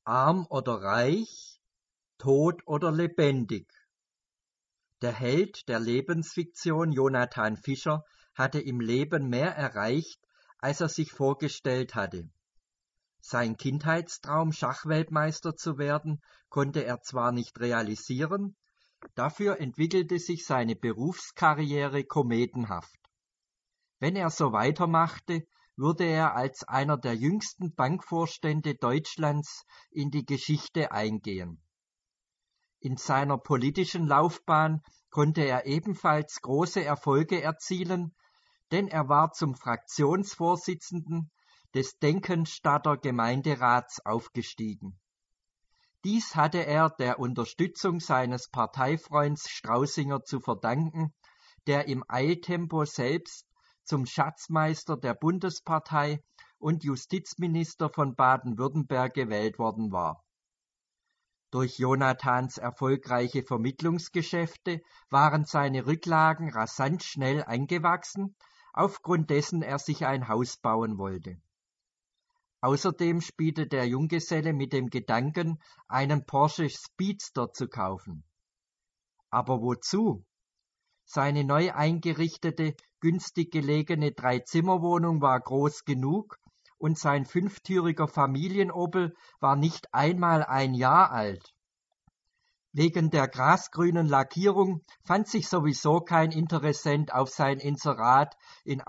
Arm oder reich, tot oder lebendig. Der Held der Lebensfiktion Jonathan Fischer hatte im Leben mehr erreicht, als er sich vorgestellt hatte. Sein Kindheitstraum, Schachweltmeister zu werden, konnte er zwar nicht realisieren, dafür entwickelte sich seine Berufskarriere kometenhaft. Wenn er so weitermachte, würde er als einer der jüngsten Bankvorstände Deutschlands in die Geschichte eingehen. In seiner politischen Laufbahn konnte er ebenfalls große Erfolge erzielen, denn er war zum Fraktionsvorsitzenden des Denkenstadter Gemeinderats aufgestiegen. Dies hatte er der Unterstützung seines Parteifreunds Straußinger zu verdanken, der im Eiltempo selbst zum Schatzmeister der Bundespartei und Justizminister von Baden-Württemberg gewählt worden war. Durch Jonathans erfolgreiche Vermittlungsgeschäfte waren seine Rücklagen rasant schnell angewachsen, aufgrund dessen er sich ein Haus bauen wollte. Außerdem spielte der Junggeselle mit dem Gedanken, einen Porsche Speedster zu kaufen. Aber wozu? Seine neu eingerichtete, günstig gelegene Dreizimmerwohnung war groß genug und sein fünftüriger Familienopel war nicht einmal ein Jahr alt. Wegen der grasgrünen Lackierung fand sich sowieso kein Interessent auf sein Inserat in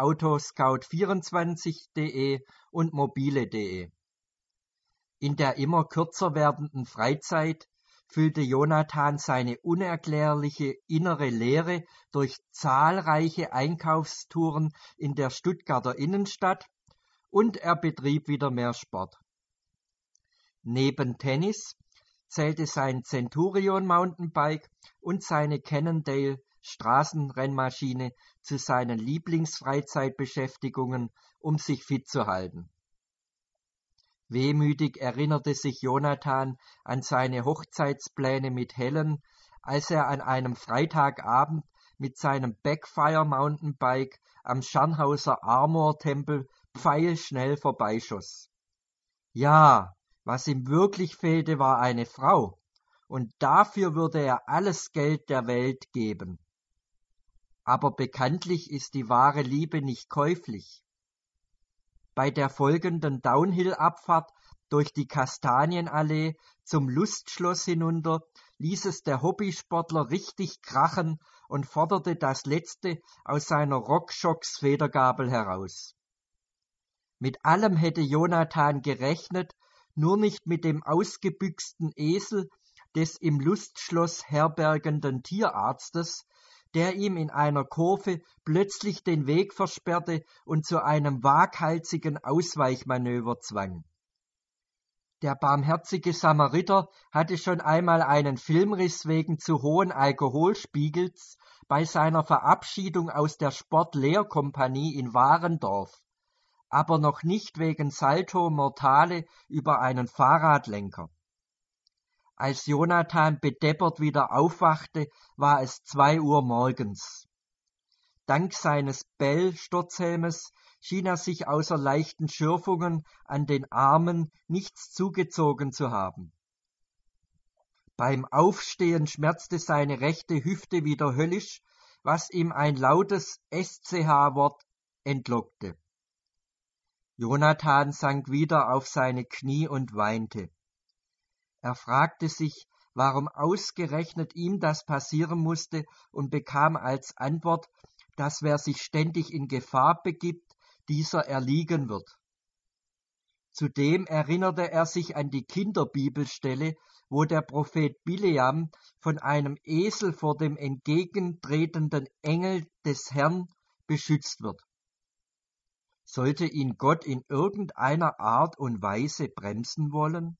Autoscout24.de und mobile.de. In der immer kürzer werdenden Freizeit füllte Jonathan seine unerklärliche innere Leere durch zahlreiche Einkaufstouren in der Stuttgarter Innenstadt und er betrieb wieder mehr Sport. Neben Tennis zählte sein Centurion Mountainbike und seine Cannondale Straßenrennmaschine zu seinen Lieblingsfreizeitbeschäftigungen, um sich fit zu halten. Wehmütig erinnerte sich Jonathan an seine Hochzeitspläne mit Helen, als er an einem Freitagabend mit seinem Backfire Mountainbike am Schernhauser Amor-Tempel pfeilschnell vorbeischoss. Ja, was ihm wirklich fehlte, war eine Frau, und dafür würde er alles Geld der Welt geben. Aber bekanntlich ist die wahre Liebe nicht käuflich. Bei der folgenden Downhill-Abfahrt durch die Kastanienallee zum Lustschloss hinunter ließ es der Hobbysportler richtig krachen und forderte das Letzte aus seiner Rockschocks-Federgabel heraus. Mit allem hätte Jonathan gerechnet, nur nicht mit dem ausgebüxten Esel des im Lustschloss herbergenden Tierarztes, der ihm in einer Kurve plötzlich den Weg versperrte und zu einem waghalsigen Ausweichmanöver zwang. Der barmherzige Samariter hatte schon einmal einen Filmriss wegen zu hohen Alkoholspiegels bei seiner Verabschiedung aus der Sport-Lehr-Kompanie in Warendorf, aber noch nicht wegen Salto Mortale über einen Fahrradlenker. Als Jonathan bedeppert wieder aufwachte, war es 2 Uhr morgens. Dank seines Bell-Sturzhelmes schien er sich außer leichten Schürfungen an den Armen nichts zugezogen zu haben. Beim Aufstehen schmerzte seine rechte Hüfte wieder höllisch, was ihm ein lautes SCH-Wort entlockte. Jonathan sank wieder auf seine Knie und weinte. Er fragte sich, warum ausgerechnet ihm das passieren musste und bekam als Antwort, dass wer sich ständig in Gefahr begibt, dieser erliegen wird. Zudem erinnerte er sich an die Kinderbibelstelle, wo der Prophet Bileam von einem Esel vor dem entgegentretenden Engel des Herrn beschützt wird. Sollte ihn Gott in irgendeiner Art und Weise bremsen wollen?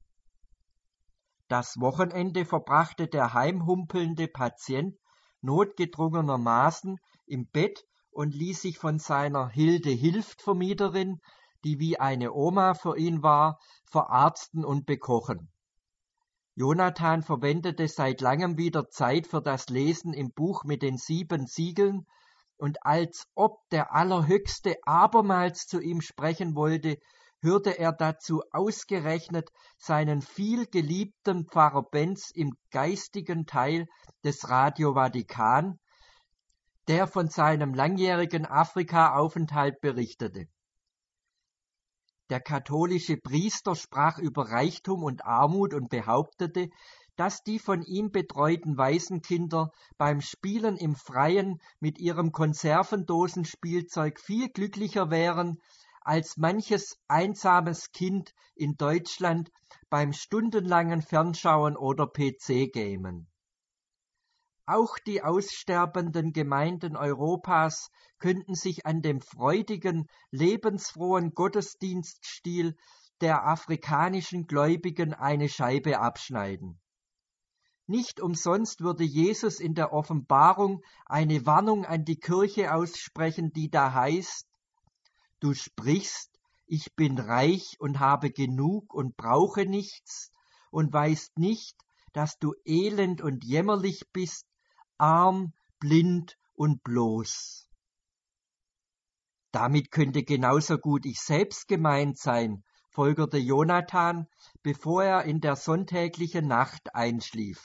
Das Wochenende verbrachte der heimhumpelnde Patient notgedrungenermaßen im Bett und ließ sich von seiner Hilde-Hilft-Vermieterin, die wie eine Oma für ihn war, verarzten und bekochen. Jonathan verwendete seit langem wieder Zeit für das Lesen im Buch mit den 7 Siegeln, und als ob der Allerhöchste abermals zu ihm sprechen wollte, hörte er dazu ausgerechnet seinen vielgeliebten Pfarrer Benz im geistigen Teil des Radio Vatikan, der von seinem langjährigen Afrika-Aufenthalt berichtete. Der katholische Priester sprach über Reichtum und Armut und behauptete, dass die von ihm betreuten Waisenkinder beim Spielen im Freien mit ihrem Konservendosenspielzeug viel glücklicher wären als manches einsames Kind in Deutschland beim stundenlangen Fernschauen oder PC-Gamen. Auch die aussterbenden Gemeinden Europas könnten sich an dem freudigen, lebensfrohen Gottesdienststil der afrikanischen Gläubigen eine Scheibe abschneiden. Nicht umsonst würde Jesus in der Offenbarung eine Warnung an die Kirche aussprechen, die da heißt: Du sprichst, ich bin reich und habe genug und brauche nichts und weißt nicht, dass du elend und jämmerlich bist, arm, blind und bloß. Damit könnte genauso gut ich selbst gemeint sein, folgerte Jonathan, bevor er in der sonntäglichen Nacht einschlief.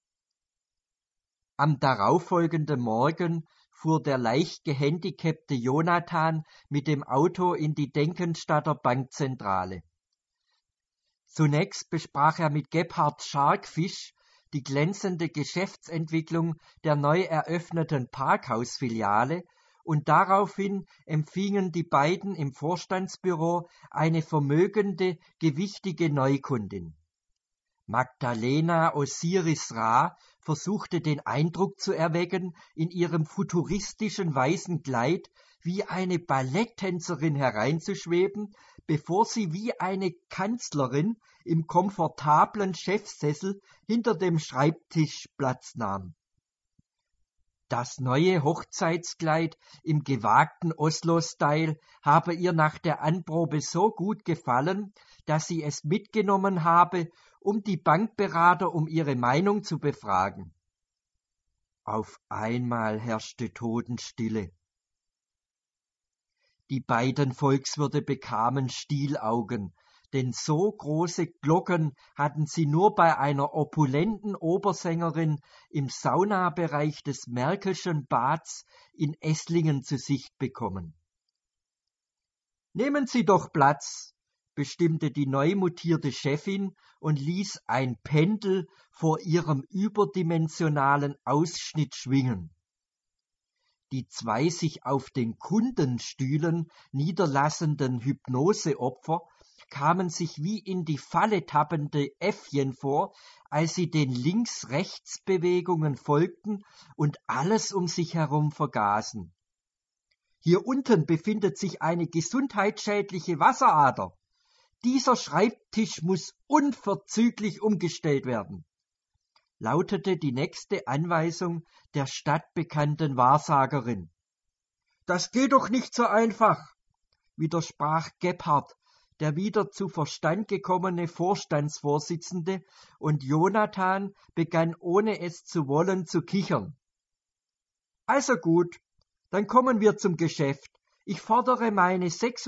Am darauffolgenden Morgen fuhr der leicht gehandicapte Jonathan mit dem Auto in die Denkenstadter Bankzentrale. Zunächst besprach er mit Gebhard Scharkfisch die glänzende Geschäftsentwicklung der neu eröffneten Parkhausfiliale und daraufhin empfingen die beiden im Vorstandsbüro eine vermögende, gewichtige Neukundin. Magdalena Osiris-Ra versuchte den Eindruck zu erwecken, in ihrem futuristischen weißen Kleid wie eine Balletttänzerin hereinzuschweben, bevor sie wie eine Kanzlerin im komfortablen Chefsessel hinter dem Schreibtisch Platz nahm. Das neue Hochzeitskleid im gewagten Oslo-Style habe ihr nach der Anprobe so gut gefallen, dass sie es mitgenommen habe, um die Bankberater um ihre Meinung zu befragen. Auf einmal herrschte Totenstille. Die beiden Volkswirte bekamen Stielaugen, denn so große Glocken hatten sie nur bei einer opulenten Obersängerin im Saunabereich des Merkelschen Bads in Esslingen zu Sicht bekommen. »Nehmen Sie doch Platz«, bestimmte die neu mutierte Chefin und ließ ein Pendel vor ihrem überdimensionalen Ausschnitt schwingen. Die zwei sich auf den Kundenstühlen niederlassenden Hypnoseopfer kamen sich wie in die Falle tappende Äffchen vor, als sie den Links-Rechts-Bewegungen folgten und alles um sich herum vergaßen. »Hier unten befindet sich eine gesundheitsschädliche Wasserader. Dieser Schreibtisch muss unverzüglich umgestellt werden«, lautete die nächste Anweisung der stadtbekannten Wahrsagerin. »Das geht doch nicht so einfach«, widersprach Gebhard, der wieder zu Verstand gekommene Vorstandsvorsitzende, und Jonathan begann ohne es zu wollen zu kichern. »Also gut, dann kommen wir zum Geschäft. Ich fordere meine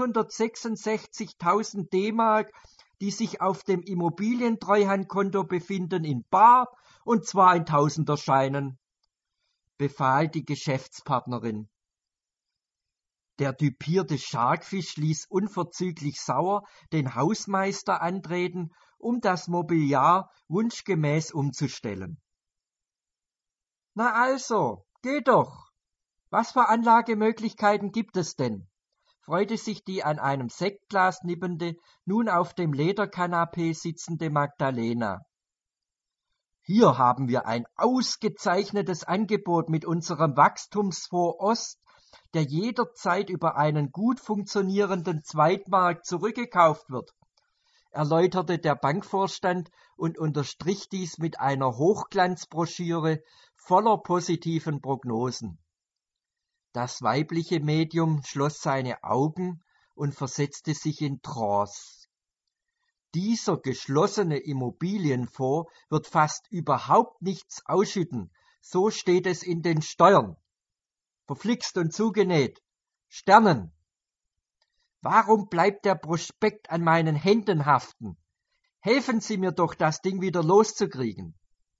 666.000 D-Mark, die sich auf dem Immobilientreuhandkonto befinden, in bar, und zwar in Tausenderscheinen«, befahl die Geschäftspartnerin. Der düpierte Scharkfisch ließ unverzüglich sauer den Hausmeister antreten, um das Mobiliar wunschgemäß umzustellen. »Na also, geh doch! Was für Anlagemöglichkeiten gibt es denn?«, freute sich die an einem Sektglas nippende, nun auf dem Lederkanapee sitzende Magdalena. »Hier haben wir ein ausgezeichnetes Angebot mit unserem Wachstumsfonds Ost, der jederzeit über einen gut funktionierenden Zweitmarkt zurückgekauft wird«, erläuterte der Bankvorstand und unterstrich dies mit einer Hochglanzbroschüre voller positiven Prognosen. Das weibliche Medium schloss seine Augen und versetzte sich in Trance. Dieser geschlossene Immobilienfonds wird fast überhaupt nichts ausschütten, so steht es in den Steuern. Verflixt und zugenäht. Sternen. Warum bleibt der Prospekt an meinen Händen haften? Helfen Sie mir doch, das Ding wieder loszukriegen.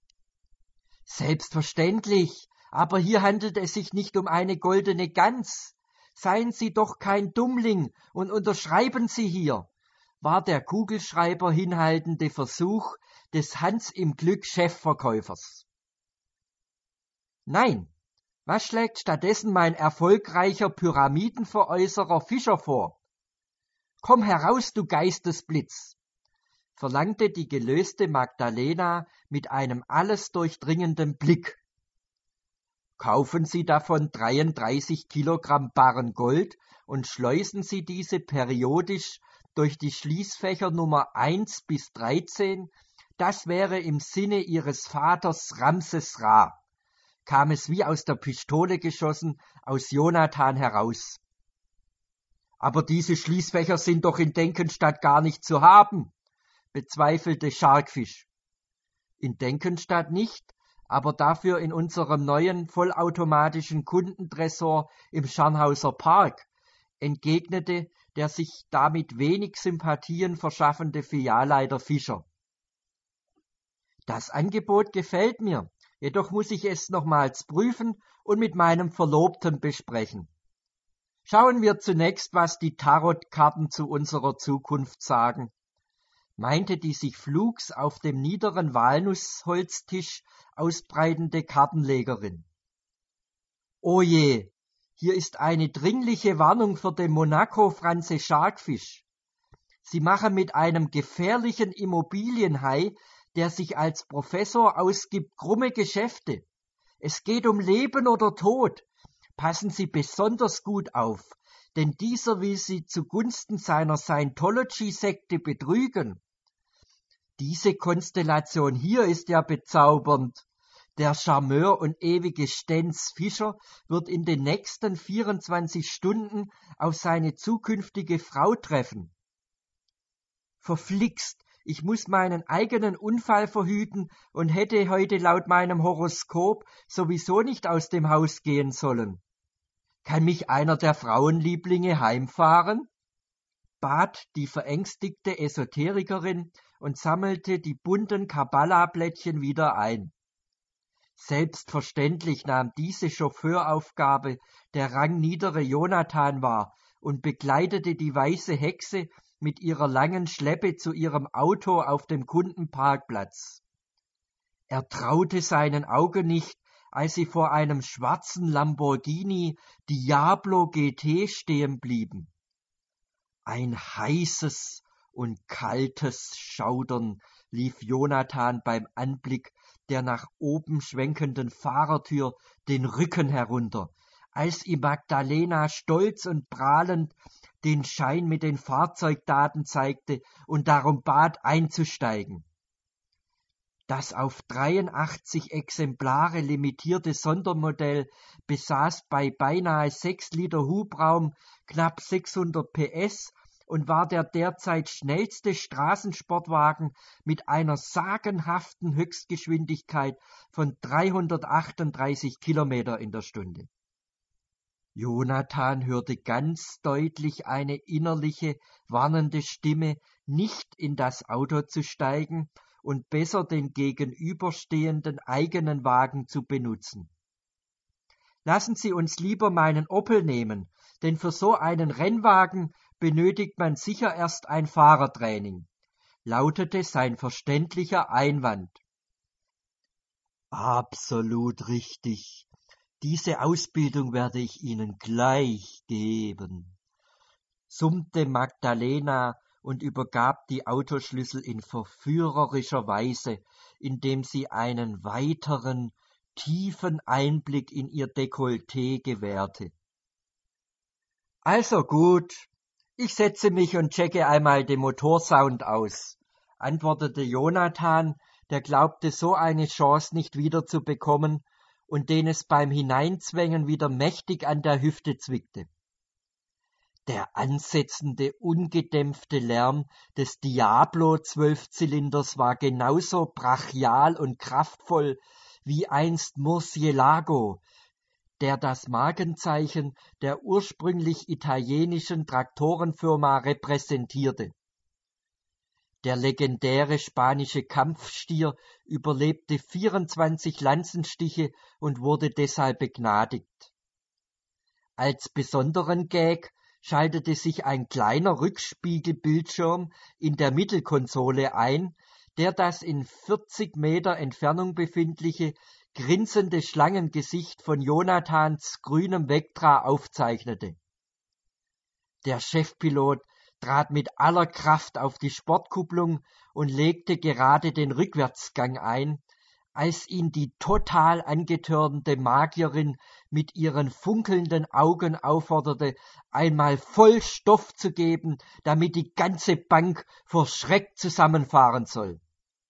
Selbstverständlich, aber hier handelt es sich nicht um eine goldene Gans. Seien Sie doch kein Dummling und unterschreiben Sie hier, war der Kugelschreiber hinhaltende Versuch des Hans im Glück Chefverkäufers. Nein, was schlägt stattdessen mein erfolgreicher Pyramidenveräußerer Fischer vor? Komm heraus, du Geistesblitz, verlangte die gelöste Magdalena mit einem alles durchdringenden Blick. Kaufen Sie davon 33 Kilogramm Barren Gold und schleusen Sie diese periodisch durch die Schließfächer Nummer 1 bis 13, das wäre im Sinne Ihres Vaters Ramses Ra, kam es wie aus der Pistole geschossen aus Jonathan heraus. Aber diese Schließfächer sind doch in Denkenstadt gar nicht zu haben, bezweifelte Scharkfisch. In Denkenstadt nicht, aber dafür in unserem neuen vollautomatischen Kundentresor im Scharnhauser Park, entgegnete der sich damit wenig Sympathien verschaffende Filialleiter Fischer. Das Angebot gefällt mir, jedoch muss ich es nochmals prüfen und mit meinem Verlobten besprechen. Schauen wir zunächst, was die Tarotkarten zu unserer Zukunft sagen, meinte die sich flugs auf dem niederen Walnussholztisch ausbreitende Kartenlegerin. O je, hier ist eine dringliche Warnung für den Monaco Franze Scharkfisch. Sie machen mit einem gefährlichen Immobilienhai, der sich als Professor ausgibt, krumme Geschäfte. Es geht um Leben oder Tod. Passen Sie besonders gut auf, denn dieser will Sie zugunsten seiner Scientology-Sekte betrügen. Diese Konstellation hier ist ja bezaubernd. Der Charmeur und ewige Stenz Fischer wird in den nächsten 24 Stunden auf seine zukünftige Frau treffen. Verflixt, ich muss meinen eigenen Unfall verhüten und hätte heute laut meinem Horoskop sowieso nicht aus dem Haus gehen sollen. Kann mich einer der Frauenlieblinge heimfahren? Bat die verängstigte Esoterikerin und sammelte die bunten Kabbala-Blättchen wieder ein. Selbstverständlich nahm diese Chauffeuraufgabe der rangniedere Jonathan wahr und begleitete die weiße Hexe mit ihrer langen Schleppe zu ihrem Auto auf dem Kundenparkplatz. Er traute seinen Augen nicht, als sie vor einem schwarzen Lamborghini Diablo GT stehen blieben. Ein heißes und kaltes Schaudern lief Jonathan beim Anblick der nach oben schwenkenden Fahrertür den Rücken herunter, als ihm Magdalena stolz und prahlend den Schein mit den Fahrzeugdaten zeigte und darum bat, einzusteigen. Das auf 83 Exemplare limitierte Sondermodell besaß bei beinahe 6 Liter Hubraum knapp 600 PS und war der derzeit schnellste Straßensportwagen mit einer sagenhaften Höchstgeschwindigkeit von 338 Kilometer in der Stunde. Jonathan hörte ganz deutlich eine innerliche, warnende Stimme, nicht in das Auto zu steigen und besser den gegenüberstehenden eigenen Wagen zu benutzen. Lassen Sie uns lieber meinen Opel nehmen, denn für so einen Rennwagen benötigt man sicher erst ein Fahrertraining, lautete sein verständlicher Einwand. Absolut richtig. Diese Ausbildung werde ich Ihnen gleich geben, summte Magdalena und übergab die Autoschlüssel in verführerischer Weise, indem sie einen weiteren, tiefen Einblick in ihr Dekolleté gewährte. Also gut, ich setze mich und checke einmal den Motorsound aus, antwortete Jonathan, der glaubte, so eine Chance nicht wieder zu bekommen und den es beim Hineinzwängen wieder mächtig an der Hüfte zwickte. Der ansetzende, ungedämpfte Lärm des Diablo-12-Zylinders war genauso brachial und kraftvoll wie einst Murcielago, der das Markenzeichen der ursprünglich italienischen Traktorenfirma repräsentierte. Der legendäre spanische Kampfstier überlebte 24 Lanzenstiche und wurde deshalb begnadigt. Als besonderen Gag schaltete sich ein kleiner Rückspiegelbildschirm in der Mittelkonsole ein, der das in 40 Meter Entfernung befindliche, grinsende Schlangengesicht von Jonathans grünem Vectra aufzeichnete. Der Chefpilot trat mit aller Kraft auf die Sportkupplung und legte gerade den Rückwärtsgang ein, als ihn die total angetörnte Magierin mit ihren funkelnden Augen aufforderte, einmal voll Stoff zu geben, damit die ganze Bank vor Schreck zusammenfahren soll.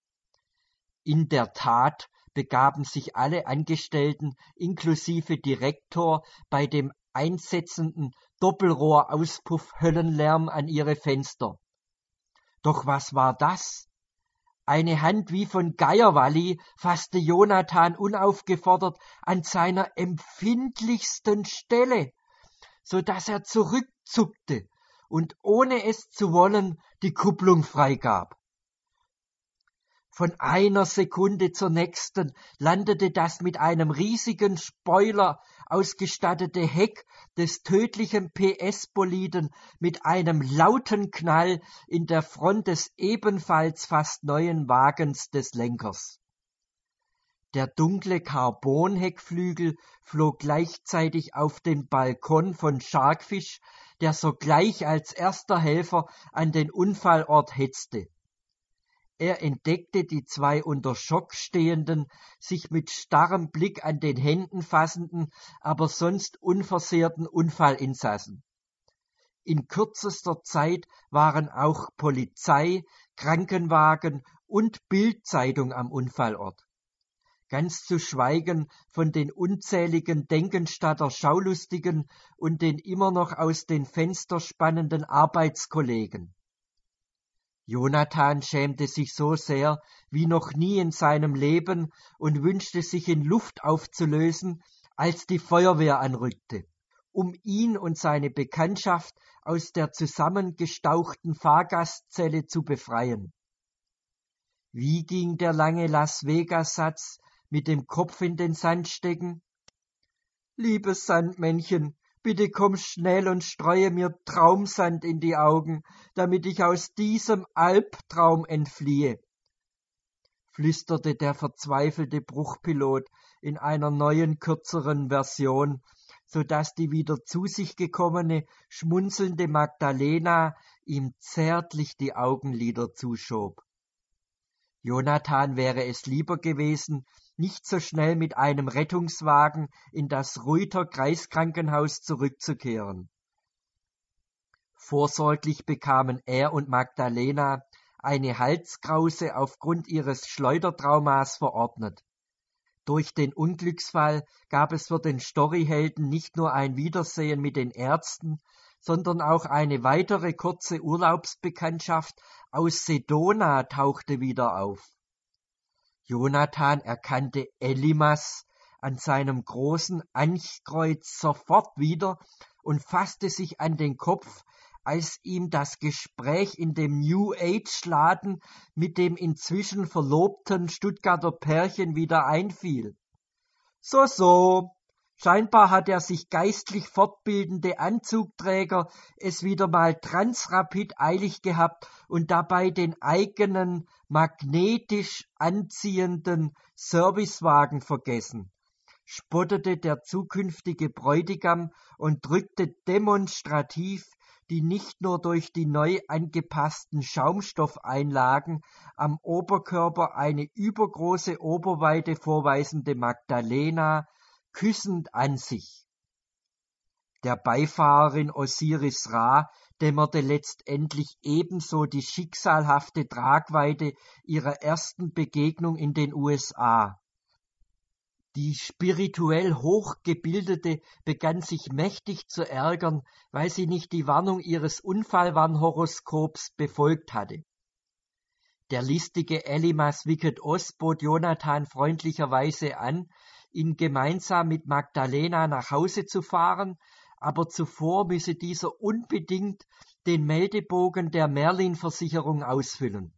In der Tat begaben sich alle Angestellten inklusive Direktor bei dem einsetzenden Doppelrohrauspuff-Höllenlärm an ihre Fenster. Doch was war das? Eine Hand wie von Geierwalli fasste Jonathan unaufgefordert an seiner empfindlichsten Stelle, so dass er zurückzuckte und ohne es zu wollen die Kupplung freigab. Von einer Sekunde zur nächsten landete das mit einem riesigen Spoiler ausgestattete Heck des tödlichen PS-Boliden mit einem lauten Knall in der Front des ebenfalls fast neuen Wagens des Lenkers. Der dunkle Carbon-Heckflügel flog gleichzeitig auf den Balkon von Sharkfish, der sogleich als erster Helfer an den Unfallort hetzte. Er entdeckte die zwei unter Schock stehenden, sich mit starrem Blick an den Händen fassenden, aber sonst unversehrten Unfallinsassen. In kürzester Zeit waren auch Polizei, Krankenwagen und Bild-Zeitung am Unfallort. Ganz zu schweigen von den unzähligen Denkenstadter Schaulustigen und den immer noch aus den Fenstern spannenden Arbeitskollegen. Jonathan schämte sich so sehr wie noch nie in seinem Leben und wünschte sich in Luft aufzulösen, als die Feuerwehr anrückte, um ihn und seine Bekanntschaft aus der zusammengestauchten Fahrgastzelle zu befreien. Wie ging der lange Las-Vegas-Satz mit dem Kopf in den Sand stecken? Liebes Sandmännchen, bitte komm schnell und streue mir Traumsand in die Augen, damit ich aus diesem Albtraum entfliehe, flüsterte der verzweifelte Bruchpilot in einer neuen, kürzeren Version, so dass die wieder zu sich gekommene, schmunzelnde Magdalena ihm zärtlich die Augenlider zuschob. Jonathan wäre es lieber gewesen, nicht so schnell mit einem Rettungswagen in das Reuter Kreiskrankenhaus zurückzukehren. Vorsorglich bekamen er und Magdalena eine Halskrause aufgrund ihres Schleudertraumas verordnet. Durch den Unglücksfall gab es für den Storyhelden nicht nur ein Wiedersehen mit den Ärzten, sondern auch eine weitere kurze Urlaubsbekanntschaft aus Sedona tauchte wieder auf. Jonathan erkannte Elimas an seinem großen Anchkreuz sofort wieder und fasste sich an den Kopf, als ihm das Gespräch in dem New-Age-Laden mit dem inzwischen verlobten Stuttgarter Pärchen wieder einfiel. So, scheinbar hat der sich geistlich fortbildende Anzugträger es wieder mal transrapid eilig gehabt und dabei den eigenen magnetisch anziehenden Servicewagen vergessen, spottete der zukünftige Bräutigam und drückte demonstrativ die nicht nur durch die neu angepassten Schaumstoffeinlagen am Oberkörper eine übergroße Oberweite vorweisende Magdalena küssend an sich. Der Beifahrerin Osiris Ra dämmerte letztendlich ebenso die schicksalhafte Tragweite ihrer ersten Begegnung in den USA. Die spirituell Hochgebildete begann sich mächtig zu ärgern, weil sie nicht die Warnung ihres Unfallwarnhoroskops befolgt hatte. Der listige Elimas Wicket-Oss bot Jonathan freundlicherweise an, ihn gemeinsam mit Magdalena nach Hause zu fahren, aber zuvor müsse dieser unbedingt den Meldebogen der Merlin-Versicherung ausfüllen.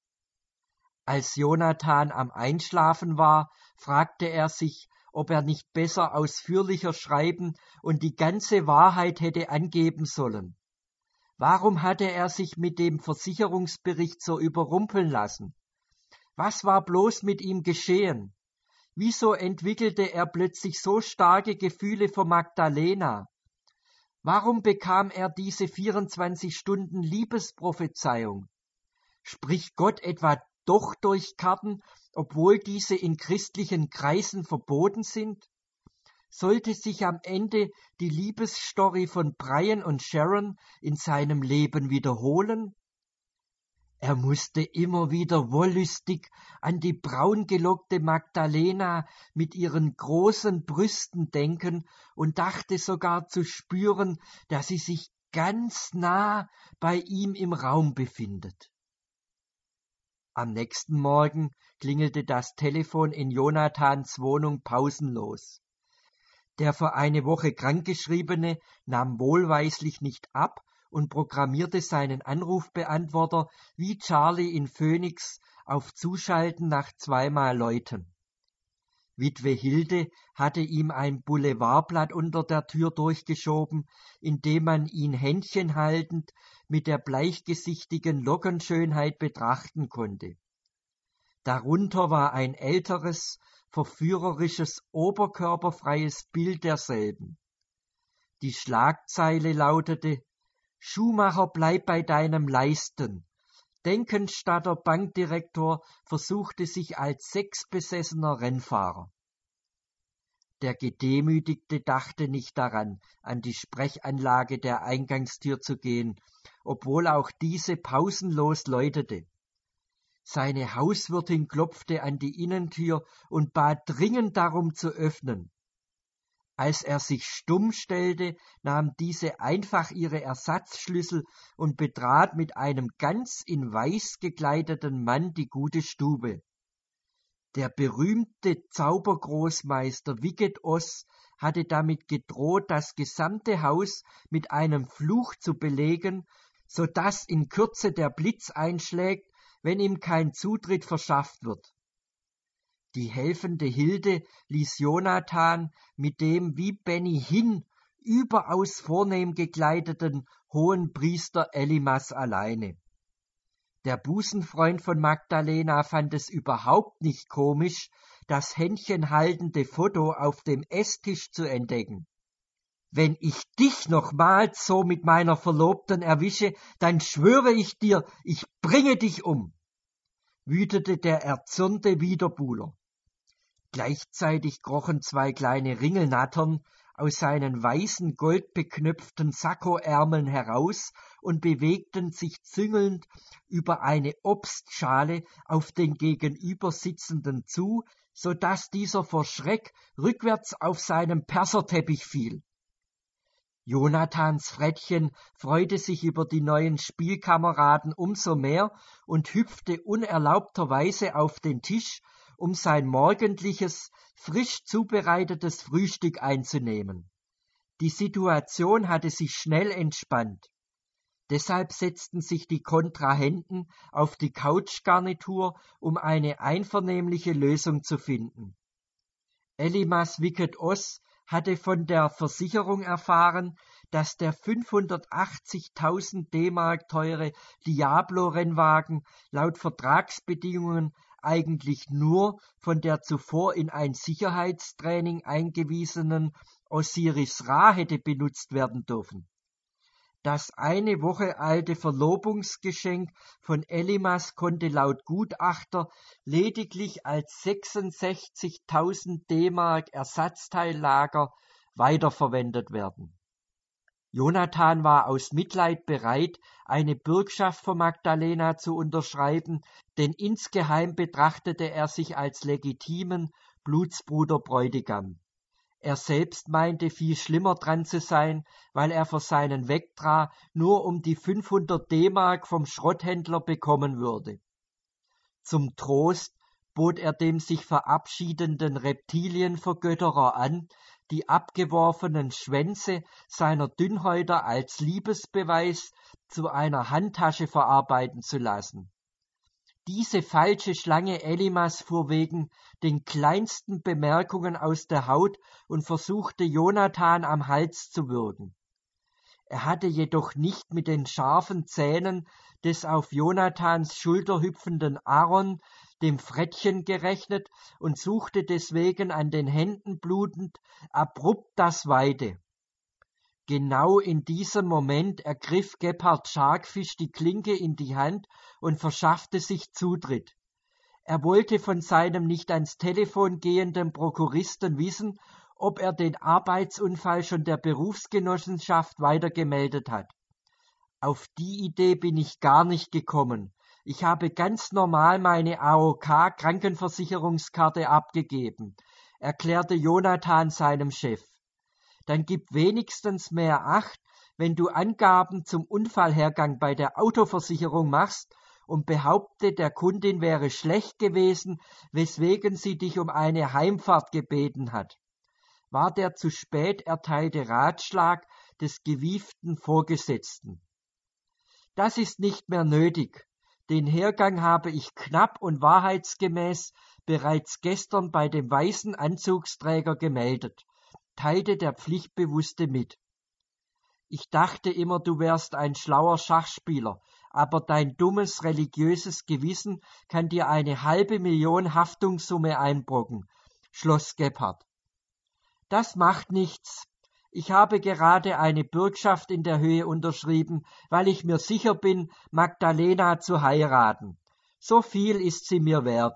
Als Jonathan am Einschlafen war, fragte er sich, ob er nicht besser ausführlicher schreiben und die ganze Wahrheit hätte angeben sollen. Warum hatte er sich mit dem Versicherungsbericht so überrumpeln lassen? Was war bloß mit ihm geschehen? Wieso entwickelte er plötzlich so starke Gefühle für Magdalena? Warum bekam er diese 24 Stunden Liebesprophezeiung? Spricht Gott etwa doch durch Karten, obwohl diese in christlichen Kreisen verboten sind? Sollte sich am Ende die Liebesstory von Brian und Sharon in seinem Leben wiederholen? Er musste immer wieder wollüstig an die braungelockte Magdalena mit ihren großen Brüsten denken und dachte sogar zu spüren, dass sie sich ganz nah bei ihm im Raum befindet. Am nächsten Morgen klingelte das Telefon in Jonathans Wohnung pausenlos. Der für eine Woche Krankgeschriebene nahm wohlweislich nicht ab und programmierte seinen Anrufbeantworter wie Charlie in Phoenix auf Zuschalten nach zweimal Läuten. Witwe Hilde hatte ihm ein Boulevardblatt unter der Tür durchgeschoben, in dem man ihn händchenhaltend mit der bleichgesichtigen Lockenschönheit betrachten konnte. Darunter war ein älteres, verführerisches, oberkörperfreies Bild derselben. Die Schlagzeile lautete: »Schuhmacher, bleib bei deinem Leisten. Denkenstadter Bankdirektor versuchte sich als sexbesessener Rennfahrer.« Der Gedemütigte dachte nicht daran, an die Sprechanlage der Eingangstür zu gehen, obwohl auch diese pausenlos läutete. Seine Hauswirtin klopfte an die Innentür und bat dringend darum zu öffnen. Als er sich stumm stellte, nahm diese einfach ihre Ersatzschlüssel und betrat mit einem ganz in Weiß gekleideten Mann die gute Stube. Der berühmte Zaubergroßmeister Wicket-Oss hatte damit gedroht, das gesamte Haus mit einem Fluch zu belegen, so dass in Kürze der Blitz einschlägt, wenn ihm kein Zutritt verschafft wird. Die helfende Hilde ließ Jonathan mit dem wie Benny Hinn überaus vornehm gekleideten Hohenpriester Elimas alleine. Der Busenfreund von Magdalena fand es überhaupt nicht komisch, das händchenhaltende Foto auf dem Esstisch zu entdecken. »Wenn ich dich nochmals so mit meiner Verlobten erwische, dann schwöre ich dir, ich bringe dich um«, wütete der erzürnte Widerbuhler. Gleichzeitig krochen zwei kleine Ringelnattern aus seinen weißen, goldbeknöpften Sakkoärmeln heraus und bewegten sich züngelnd über eine Obstschale auf den Gegenübersitzenden zu, so dass dieser vor Schreck rückwärts auf seinen Perserteppich fiel. Jonathans Frettchen freute sich über die neuen Spielkameraden umso mehr und hüpfte unerlaubterweise auf den Tisch, um sein morgendliches, frisch zubereitetes Frühstück einzunehmen. Die Situation hatte sich schnell entspannt. Deshalb setzten sich die Kontrahenten auf die Couchgarnitur, um eine einvernehmliche Lösung zu finden. Elimas Wicket-Oss hatte von der Versicherung erfahren, dass der 580.000 D-Mark teure Diablo-Rennwagen laut Vertragsbedingungen eigentlich nur von der zuvor in ein Sicherheitstraining eingewiesenen Osiris Ra hätte benutzt werden dürfen. Das eine Woche alte Verlobungsgeschenk von Elimas konnte laut Gutachter lediglich als 66.000 D-Mark Ersatzteillager weiterverwendet werden. Jonathan war aus Mitleid bereit, eine Bürgschaft für Magdalena zu unterschreiben, denn insgeheim betrachtete er sich als legitimen Blutsbruder Bräutigam. Er selbst meinte, viel schlimmer dran zu sein, weil er für seinen Vectra nur um die 500 D-Mark vom Schrotthändler bekommen würde. Zum Trost bot er dem sich verabschiedenden Reptilienvergötterer an, die abgeworfenen Schwänze seiner Dünnhäuter als Liebesbeweis zu einer Handtasche verarbeiten zu lassen. Diese falsche Schlange Elimas fuhr wegen den kleinsten Bemerkungen aus der Haut und versuchte Jonathan am Hals zu würgen. Er hatte jedoch nicht mit den scharfen Zähnen des auf Jonathans Schulter hüpfenden Aaron, dem Frettchen, gerechnet und suchte deswegen an den Händen blutend abrupt das Weite. Genau in diesem Moment ergriff Gebhard Scharkfisch die Klinke in die Hand und verschaffte sich Zutritt. Er wollte von seinem nicht ans Telefon gehenden Prokuristen wissen, ob er den Arbeitsunfall schon der Berufsgenossenschaft weitergemeldet hat. Auf die Idee bin ich gar nicht gekommen. Ich habe ganz normal meine AOK-Krankenversicherungskarte abgegeben, erklärte Jonathan seinem Chef. Dann gib wenigstens mehr Acht, wenn du Angaben zum Unfallhergang bei der Autoversicherung machst und behaupte, der Kundin wäre schlecht gewesen, weswegen sie dich um eine Heimfahrt gebeten hat, war der zu spät erteilte Ratschlag des gewieften Vorgesetzten. Das ist nicht mehr nötig. Den Hergang habe ich knapp und wahrheitsgemäß bereits gestern bei dem weißen Anzugsträger gemeldet, teilte der Pflichtbewusste mit. Ich dachte immer, du wärst ein schlauer Schachspieler, aber dein dummes religiöses Gewissen kann dir eine 500.000 Haftungssumme einbrocken, schloss Gebhard. Das macht nichts. Ich habe gerade eine Bürgschaft in der Höhe unterschrieben, weil ich mir sicher bin, Magdalena zu heiraten. So viel ist sie mir wert.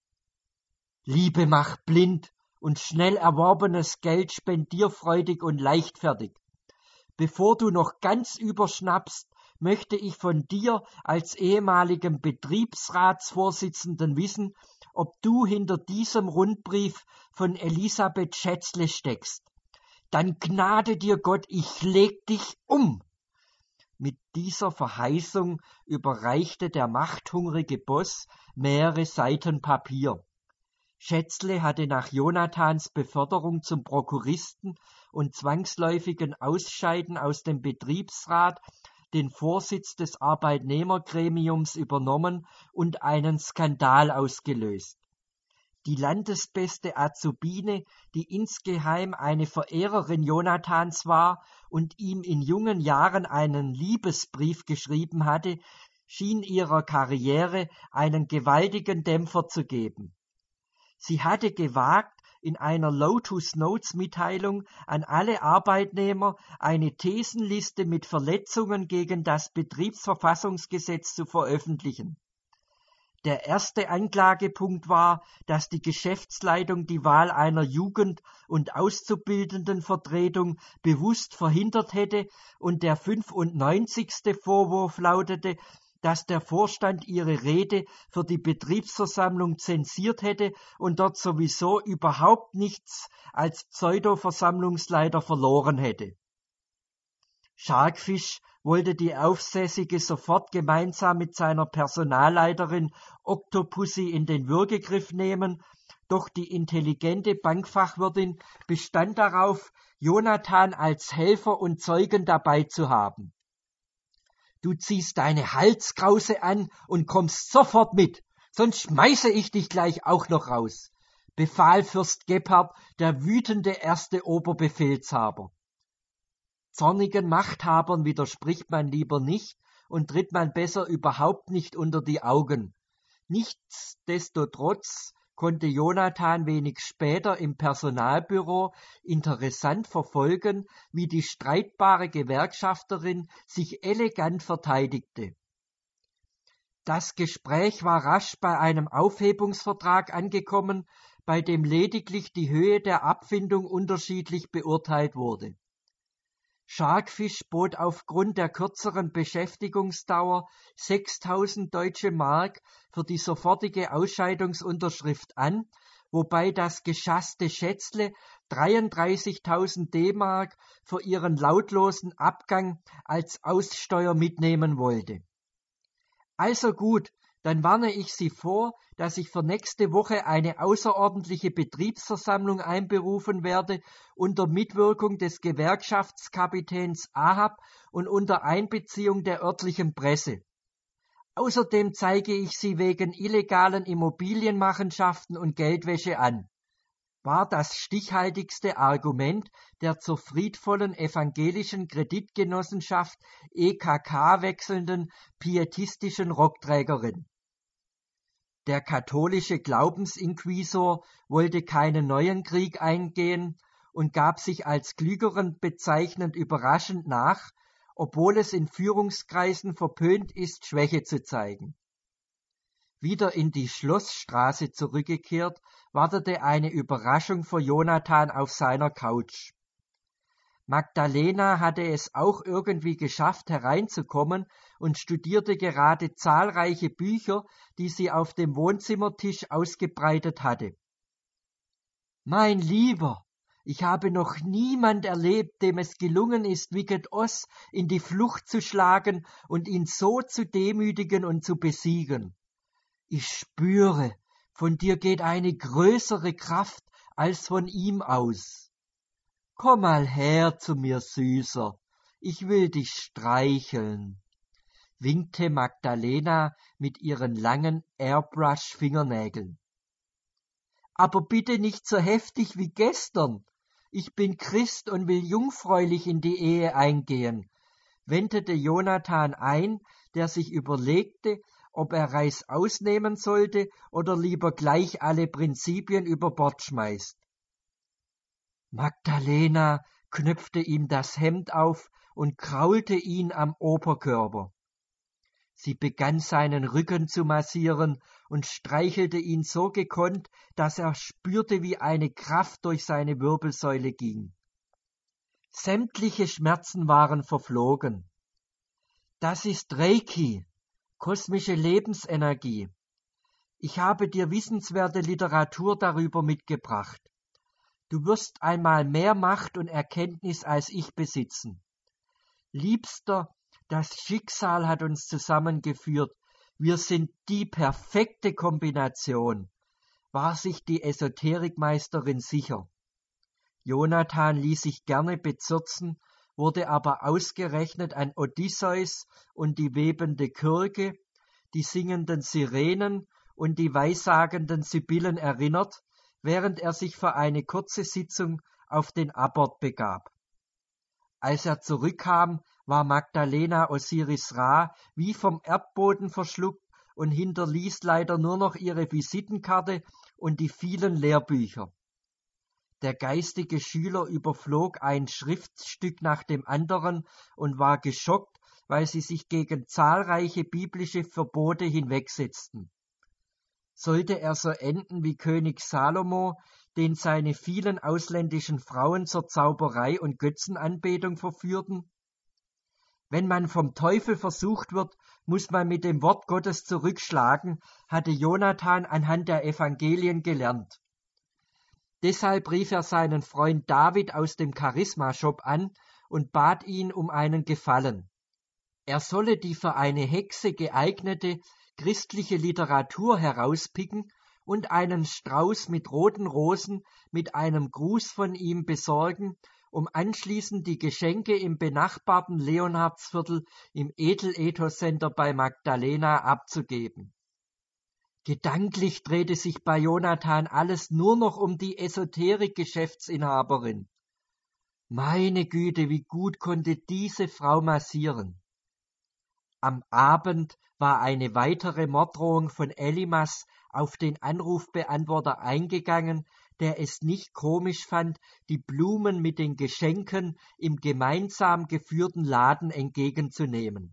Liebe macht blind und schnell erworbenes Geld spendierfreudig und leichtfertig. Bevor du noch ganz überschnappst, möchte ich von dir als ehemaligem Betriebsratsvorsitzenden wissen, ob du hinter diesem Rundbrief von Elisabeth Schätzle steckst. Dann gnade dir Gott, ich leg dich um. Mit dieser Verheißung überreichte der machthungrige Boss mehrere Seiten Papier. Schätzle hatte nach Jonathans Beförderung zum Prokuristen und zwangsläufigen Ausscheiden aus dem Betriebsrat den Vorsitz des Arbeitnehmergremiums übernommen und einen Skandal ausgelöst. Die landesbeste Azubine, die insgeheim eine Verehrerin Jonathans war und ihm in jungen Jahren einen Liebesbrief geschrieben hatte, schien ihrer Karriere einen gewaltigen Dämpfer zu geben. Sie hatte gewagt, in einer Lotus-Notes-Mitteilung an alle Arbeitnehmer eine Thesenliste mit Verletzungen gegen das Betriebsverfassungsgesetz zu veröffentlichen. Der erste Anklagepunkt war, dass die Geschäftsleitung die Wahl einer Jugend- und Auszubildendenvertretung bewusst verhindert hätte, und der 95. Vorwurf lautete, dass der Vorstand ihre Rede für die Betriebsversammlung zensiert hätte und dort sowieso überhaupt nichts als Pseudo-Versammlungsleiter verloren hätte. Scharkfisch wollte die Aufsässige sofort gemeinsam mit seiner Personalleiterin Octopussy in den Würgegriff nehmen, doch die intelligente Bankfachwirtin bestand darauf, Jonathan als Helfer und Zeugen dabei zu haben. Du ziehst deine Halskrause an und kommst sofort mit, sonst schmeiße ich dich gleich auch noch raus, befahl Fürst Gebhard, der wütende erste Oberbefehlshaber. Zornigen Machthabern widerspricht man lieber nicht und tritt man besser überhaupt nicht unter die Augen. Nichtsdestotrotz konnte Jonathan wenig später im Personalbüro interessant verfolgen, wie die streitbare Gewerkschafterin sich elegant verteidigte. Das Gespräch war rasch bei einem Aufhebungsvertrag angekommen, bei dem lediglich die Höhe der Abfindung unterschiedlich beurteilt wurde. Scharkfisch bot aufgrund der kürzeren Beschäftigungsdauer 6.000 Deutsche Mark für die sofortige Ausscheidungsunterschrift an, wobei das geschasste Schätzle 33.000 D-Mark für ihren lautlosen Abgang als Aussteuer mitnehmen wollte. Also gut, dann warne ich Sie vor, dass ich für nächste Woche eine außerordentliche Betriebsversammlung einberufen werde unter Mitwirkung des Gewerkschaftskapitäns Ahab und unter Einbeziehung der örtlichen Presse. Außerdem zeige ich Sie wegen illegalen Immobilienmachenschaften und Geldwäsche an, war das stichhaltigste Argument der zur friedvollen evangelischen Kreditgenossenschaft EKK wechselnden pietistischen Rockträgerin. Der katholische Glaubensinquisor wollte keinen neuen Krieg eingehen und gab sich als Klügeren bezeichnend überraschend nach, obwohl es in Führungskreisen verpönt ist, Schwäche zu zeigen. Wieder in die Schlossstraße zurückgekehrt, wartete eine Überraschung für Jonathan auf seiner Couch. Magdalena hatte es auch irgendwie geschafft, hereinzukommen und studierte gerade zahlreiche Bücher, die sie auf dem Wohnzimmertisch ausgebreitet hatte. »Mein Lieber, ich habe noch niemand erlebt, dem es gelungen ist, Wicket Oz in die Flucht zu schlagen und ihn so zu demütigen und zu besiegen. Ich spüre, von dir geht eine größere Kraft als von ihm aus. Komm mal her zu mir, Süßer, ich will dich streicheln«, winkte Magdalena mit ihren langen Airbrush-Fingernägeln. »Aber bitte nicht so heftig wie gestern. Ich bin Christ und will jungfräulich in die Ehe eingehen«, wendete Jonathan ein, der sich überlegte, ob er Reißaus nehmen sollte oder lieber gleich alle Prinzipien über Bord schmeißt. Magdalena knöpfte ihm das Hemd auf und kraulte ihn am Oberkörper. Sie begann seinen Rücken zu massieren und streichelte ihn so gekonnt, dass er spürte, wie eine Kraft durch seine Wirbelsäule ging. Sämtliche Schmerzen waren verflogen. »Das ist Reiki, kosmische Lebensenergie. Ich habe dir wissenswerte Literatur darüber mitgebracht. Du wirst einmal mehr Macht und Erkenntnis als ich besitzen. Liebster, das Schicksal hat uns zusammengeführt. Wir sind die perfekte Kombination«, war sich die Esoterikmeisterin sicher. Jonathan ließ sich gerne bezirzen, wurde aber ausgerechnet an Odysseus und die webende Kirke, die singenden Sirenen und die weissagenden Sibyllen erinnert, während er sich für eine kurze Sitzung auf den Abort begab. Als er zurückkam, war Magdalena Osiris-Ra wie vom Erdboden verschluckt und hinterließ leider nur noch ihre Visitenkarte und die vielen Lehrbücher. Der geistige Schüler überflog ein Schriftstück nach dem anderen und war geschockt, weil sie sich gegen zahlreiche biblische Verbote hinwegsetzten. Sollte er so enden wie König Salomo, den seine vielen ausländischen Frauen zur Zauberei und Götzenanbetung verführten? Wenn man vom Teufel versucht wird, muss man mit dem Wort Gottes zurückschlagen, hatte Jonathan anhand der Evangelien gelernt. Deshalb rief er seinen Freund David aus dem Charisma-Shop an und bat ihn um einen Gefallen. Er solle die für eine Hexe geeignete christliche Literatur herauspicken und einen Strauß mit roten Rosen mit einem Gruß von ihm besorgen, um anschließend die Geschenke im benachbarten Leonhardsviertel im Edel-Ethos-Center bei Magdalena abzugeben. Gedanklich drehte sich bei Jonathan alles nur noch um die Esoterik-Geschäftsinhaberin. Meine Güte, wie gut konnte diese Frau massieren. Am Abend war eine weitere Morddrohung von Elimas auf den Anrufbeantworter eingegangen, der es nicht komisch fand, die Blumen mit den Geschenken im gemeinsam geführten Laden entgegenzunehmen.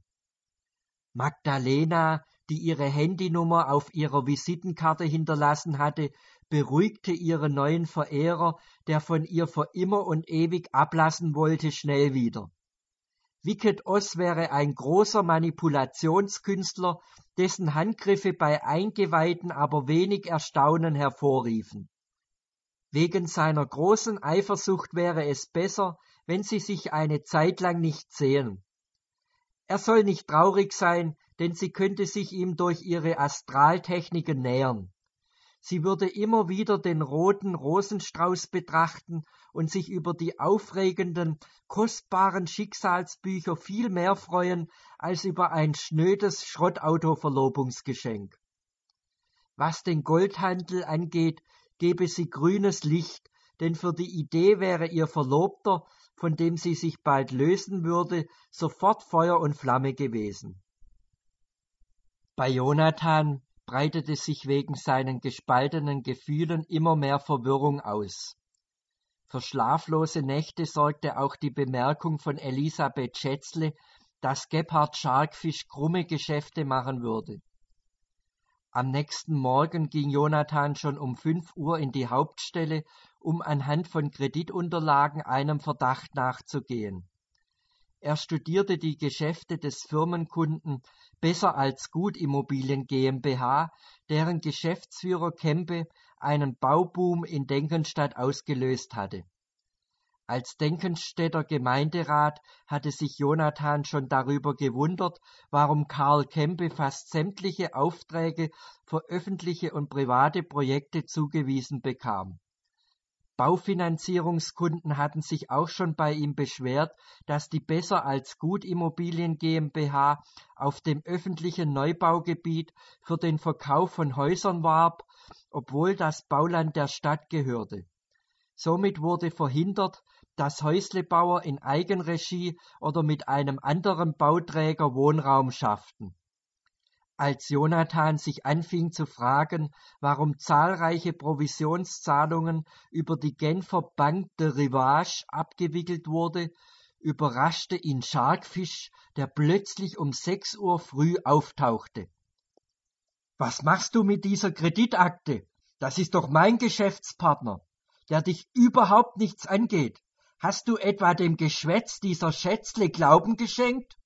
Magdalena, die ihre Handynummer auf ihrer Visitenkarte hinterlassen hatte, beruhigte ihren neuen Verehrer, der von ihr für immer und ewig ablassen wollte, schnell wieder. Wicket Oz wäre ein großer Manipulationskünstler, dessen Handgriffe bei Eingeweihten aber wenig Erstaunen hervorriefen. Wegen seiner großen Eifersucht wäre es besser, wenn sie sich eine Zeit lang nicht sehen. Er soll nicht traurig sein, denn sie könnte sich ihm durch ihre Astraltechniken nähern. Sie würde immer wieder den roten Rosenstrauß betrachten und sich über die aufregenden, kostbaren Schicksalsbücher viel mehr freuen als über ein schnödes Schrottauto-Verlobungsgeschenk. Was den Goldhandel angeht, gebe sie grünes Licht, denn für die Idee wäre ihr Verlobter, von dem sie sich bald lösen würde, sofort Feuer und Flamme gewesen. Bei Jonathan breitete sich wegen seinen gespaltenen Gefühlen immer mehr Verwirrung aus. Für schlaflose Nächte sorgte auch die Bemerkung von Elisabeth Schätzle, dass Gebhard Scharkfisch krumme Geschäfte machen würde. Am nächsten Morgen ging Jonathan schon um 5 Uhr in die Hauptstelle, um anhand von Kreditunterlagen einem Verdacht nachzugehen. Er studierte die Geschäfte des Firmenkunden Besser als Gut Immobilien GmbH, deren Geschäftsführer Kempe einen Bauboom in Denkenstadt ausgelöst hatte. Als Denkenstädter Gemeinderat hatte sich Jonathan schon darüber gewundert, warum Karl Kempe fast sämtliche Aufträge für öffentliche und private Projekte zugewiesen bekam. Baufinanzierungskunden hatten sich auch schon bei ihm beschwert, dass die Besser als Gut Immobilien GmbH auf dem öffentlichen Neubaugebiet für den Verkauf von Häusern warb, obwohl das Bauland der Stadt gehörte. Somit wurde verhindert, dass Häuslebauer in Eigenregie oder mit einem anderen Bauträger Wohnraum schafften. Als Jonathan sich anfing zu fragen, warum zahlreiche Provisionszahlungen über die Genfer Bank de Rivage abgewickelt wurde, überraschte ihn Scharkfisch, der plötzlich um 6 Uhr früh auftauchte. »Was machst du mit dieser Kreditakte? Das ist doch mein Geschäftspartner, der dich überhaupt nichts angeht. Hast du etwa dem Geschwätz dieser Schätzle Glauben geschenkt?«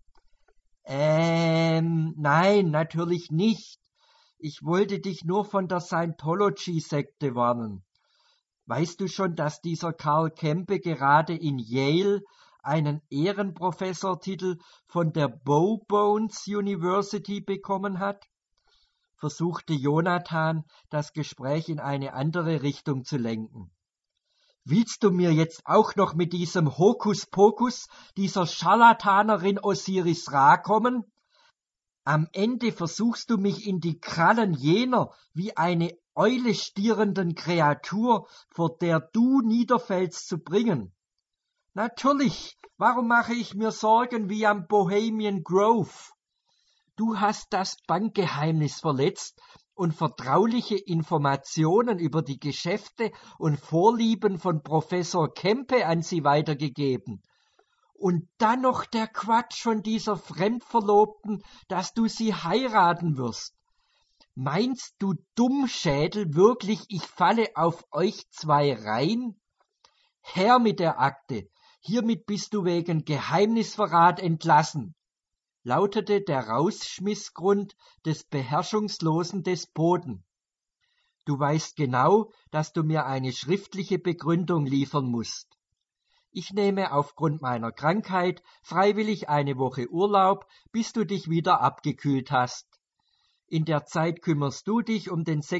Nein, natürlich nicht. Ich wollte dich nur von der Scientology-Sekte warnen. Weißt du schon, dass dieser Karl Kempe gerade in Yale einen Ehrenprofessortitel von der Bow Bones University bekommen hat? Versuchte Jonathan, das Gespräch in eine andere Richtung zu lenken. Willst du mir jetzt auch noch mit diesem Hokuspokus dieser Scharlatanerin Osiris Ra kommen? Am Ende versuchst du mich in die Krallen jener wie eine Eule stierenden Kreatur, vor der du niederfällst, zu bringen. Natürlich, warum mache ich mir Sorgen wie am Bohemian Grove? Du hast das Bankgeheimnis verletzt und vertrauliche Informationen über die Geschäfte und Vorlieben von Professor Kempe an sie weitergegeben. Und dann noch der Quatsch von dieser Fremdverlobten, dass du sie heiraten wirst. Meinst du Dummschädel wirklich, ich falle auf euch zwei rein? Her mit der Akte, hiermit bist du wegen Geheimnisverrat entlassen, lautete der Rausschmissgrund des beherrschungslosen Despoten. Du weißt genau, dass du mir eine schriftliche Begründung liefern musst. Ich nehme aufgrund meiner Krankheit freiwillig eine Woche Urlaub, bis du dich wieder abgekühlt hast. In der Zeit kümmerst du dich um den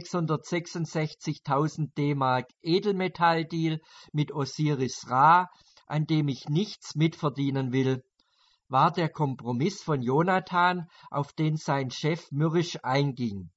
666.000 D-Mark Edelmetalldeal mit Osiris Ra, an dem ich nichts mitverdienen will, war der Kompromiss von Jonathan, auf den sein Chef mürrisch einging.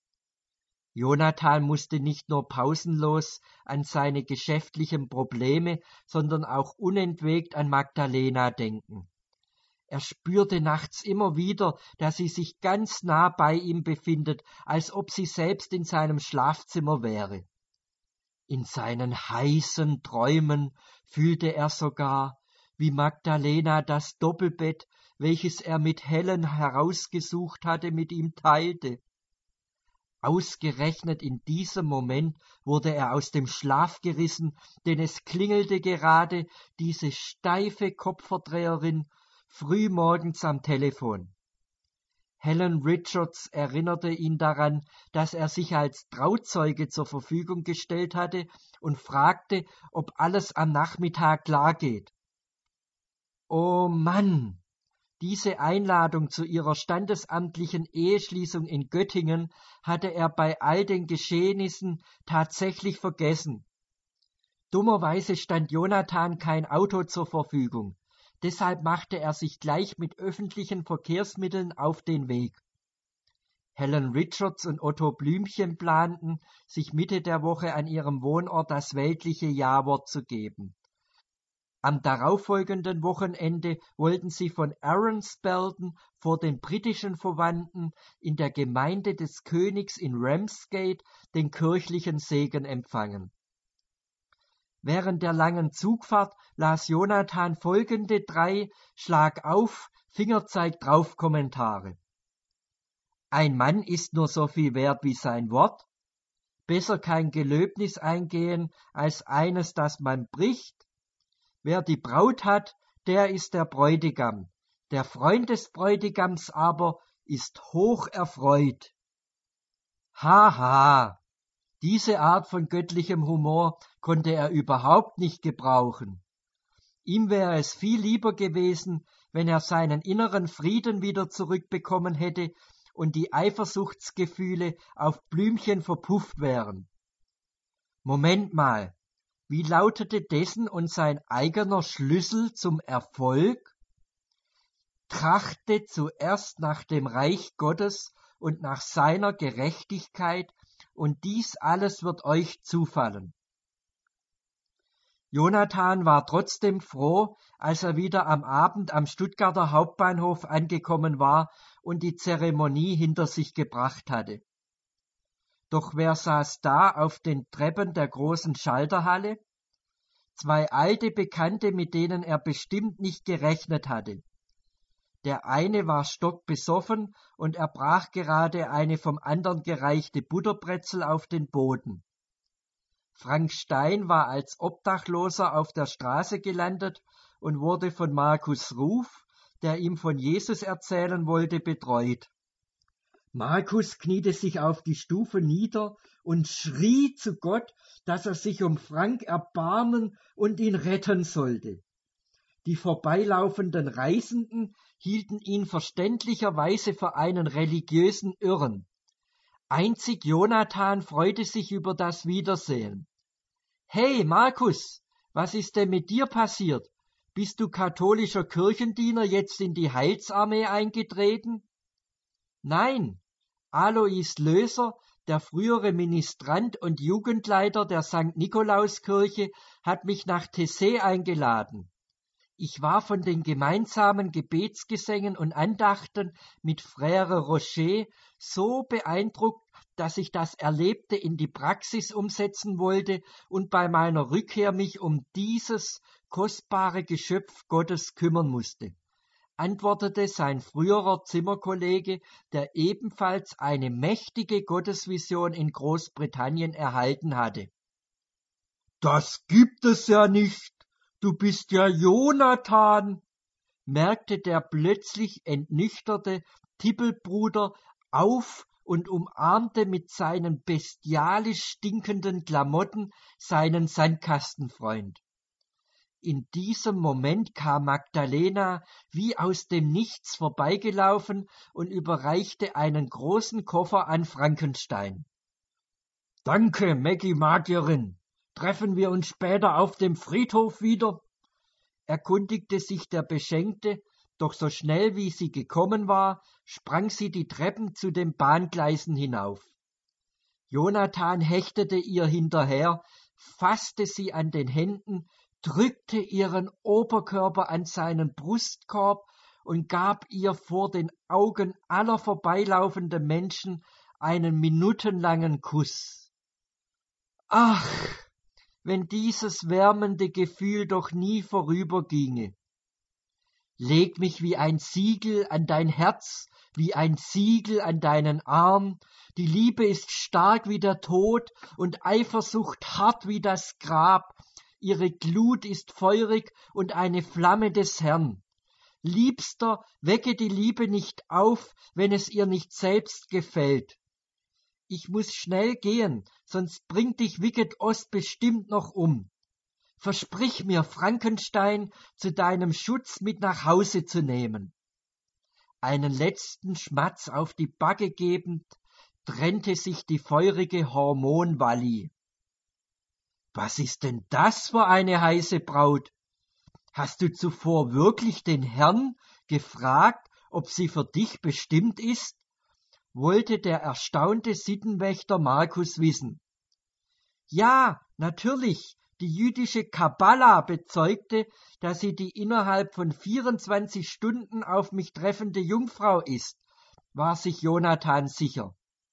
Jonathan musste nicht nur pausenlos an seine geschäftlichen Probleme, sondern auch unentwegt an Magdalena denken. Er spürte nachts immer wieder, dass sie sich ganz nah bei ihm befindet, als ob sie selbst in seinem Schlafzimmer wäre. In seinen heißen Träumen fühlte er sogar, wie Magdalena das Doppelbett, welches er mit Helen herausgesucht hatte, mit ihm teilte. Ausgerechnet in diesem Moment wurde er aus dem Schlaf gerissen, denn es klingelte gerade diese steife Kopfverdreherin frühmorgens am Telefon. Helen Richards erinnerte ihn daran, dass er sich als Trauzeuge zur Verfügung gestellt hatte und fragte, ob alles am Nachmittag klar geht. »Oh Mann«, Diese Einladung zu ihrer standesamtlichen Eheschließung in Göttingen hatte er bei all den Geschehnissen tatsächlich vergessen. Dummerweise stand Jonathan kein Auto zur Verfügung. Deshalb machte er sich gleich mit öffentlichen Verkehrsmitteln auf den Weg. Helen Richards und Otto Blümchen planten, sich Mitte der Woche an ihrem Wohnort das weltliche Ja-Wort zu geben. Am darauffolgenden Wochenende wollten sie von Aronsbelden vor den britischen Verwandten in der Gemeinde des Königs in Ramsgate den kirchlichen Segen empfangen. Während der langen Zugfahrt las Jonathan folgende 3 Schlag auf, Fingerzeig drauf Kommentare. Ein Mann ist nur so viel wert wie sein Wort. Besser kein Gelöbnis eingehen als eines, das man bricht. Wer die Braut hat, der ist der Bräutigam. Der Freund des Bräutigams aber ist hoch erfreut. Haha, diese Art von göttlichem Humor konnte er überhaupt nicht gebrauchen. Ihm wäre es viel lieber gewesen, wenn er seinen inneren Frieden wieder zurückbekommen hätte und die Eifersuchtsgefühle auf Blümchen verpufft wären. Moment mal, wie lautete dessen und sein eigener Schlüssel zum Erfolg? Trachte zuerst nach dem Reich Gottes und nach seiner Gerechtigkeit, und dies alles wird euch zufallen. Jonathan war trotzdem froh, als er wieder am Abend am Stuttgarter Hauptbahnhof angekommen war und die Zeremonie hinter sich gebracht hatte. Doch wer saß da auf den Treppen der großen Schalterhalle? 2 alte Bekannte, mit denen er bestimmt nicht gerechnet hatte. Der eine war stockbesoffen und er brach gerade eine vom anderen gereichte Butterbrezel auf den Boden. Frank Stein war als Obdachloser auf der Straße gelandet und wurde von Markus Ruf, der ihm von Jesus erzählen wollte, betreut. Markus kniete sich auf die Stufe nieder und schrie zu Gott, dass er sich um Frank erbarmen und ihn retten sollte. Die vorbeilaufenden Reisenden hielten ihn verständlicherweise für einen religiösen Irren. Einzig Jonathan freute sich über das Wiedersehen. »Hey, Markus, was ist denn mit dir passiert? Bist du katholischer Kirchendiener jetzt in die Heilsarmee eingetreten?« »Nein, Alois Löser, der frühere Ministrant und Jugendleiter der St. Nikolauskirche, hat mich nach Tessé eingeladen. Ich war von den gemeinsamen Gebetsgesängen und Andachten mit Frère Rocher so beeindruckt, dass ich das Erlebte in die Praxis umsetzen wollte und bei meiner Rückkehr mich um dieses kostbare Geschöpf Gottes kümmern musste«, antwortete sein früherer Zimmerkollege, der ebenfalls eine mächtige Gottesvision in Großbritannien erhalten hatte. »Das gibt es ja nicht! Du bist ja Jonathan«, merkte der plötzlich entnüchterte Tippelbruder auf und umarmte mit seinen bestialisch stinkenden Klamotten seinen Sandkastenfreund. In diesem Moment kam Magdalena wie aus dem Nichts vorbeigelaufen und überreichte einen großen Koffer an Frankenstein. »Danke, Maggie Magierin. Treffen wir uns später auf dem Friedhof wieder?« erkundigte sich der Beschenkte, doch so schnell wie sie gekommen war, sprang sie die Treppen zu den Bahngleisen hinauf. Jonathan hechtete ihr hinterher, fasste sie an den Händen, drückte ihren Oberkörper an seinen Brustkorb und gab ihr vor den Augen aller vorbeilaufenden Menschen einen minutenlangen Kuss. Ach, wenn dieses wärmende Gefühl doch nie vorüberginge. Leg mich wie ein Siegel an dein Herz, wie ein Siegel an deinen Arm. Die Liebe ist stark wie der Tod und Eifersucht hart wie das Grab. Ihre Glut ist feurig und eine Flamme des Herrn. Liebster, wecke die Liebe nicht auf, wenn es ihr nicht selbst gefällt. Ich muss schnell gehen, sonst bringt dich Wicked Oz bestimmt noch um. Versprich mir, Frankenstein zu deinem Schutz mit nach Hause zu nehmen. Einen letzten Schmatz auf die Backe gebend, trennte sich die feurige Hormonwalli. »Was ist denn das für eine heiße Braut? Hast du zuvor wirklich den Herrn gefragt, ob sie für dich bestimmt ist?« wollte der erstaunte Sittenwächter Markus wissen. »Ja, natürlich, die jüdische Kabbala bezeugte, dass sie die innerhalb von 24 Stunden auf mich treffende Jungfrau ist«, war sich Jonathan sicher.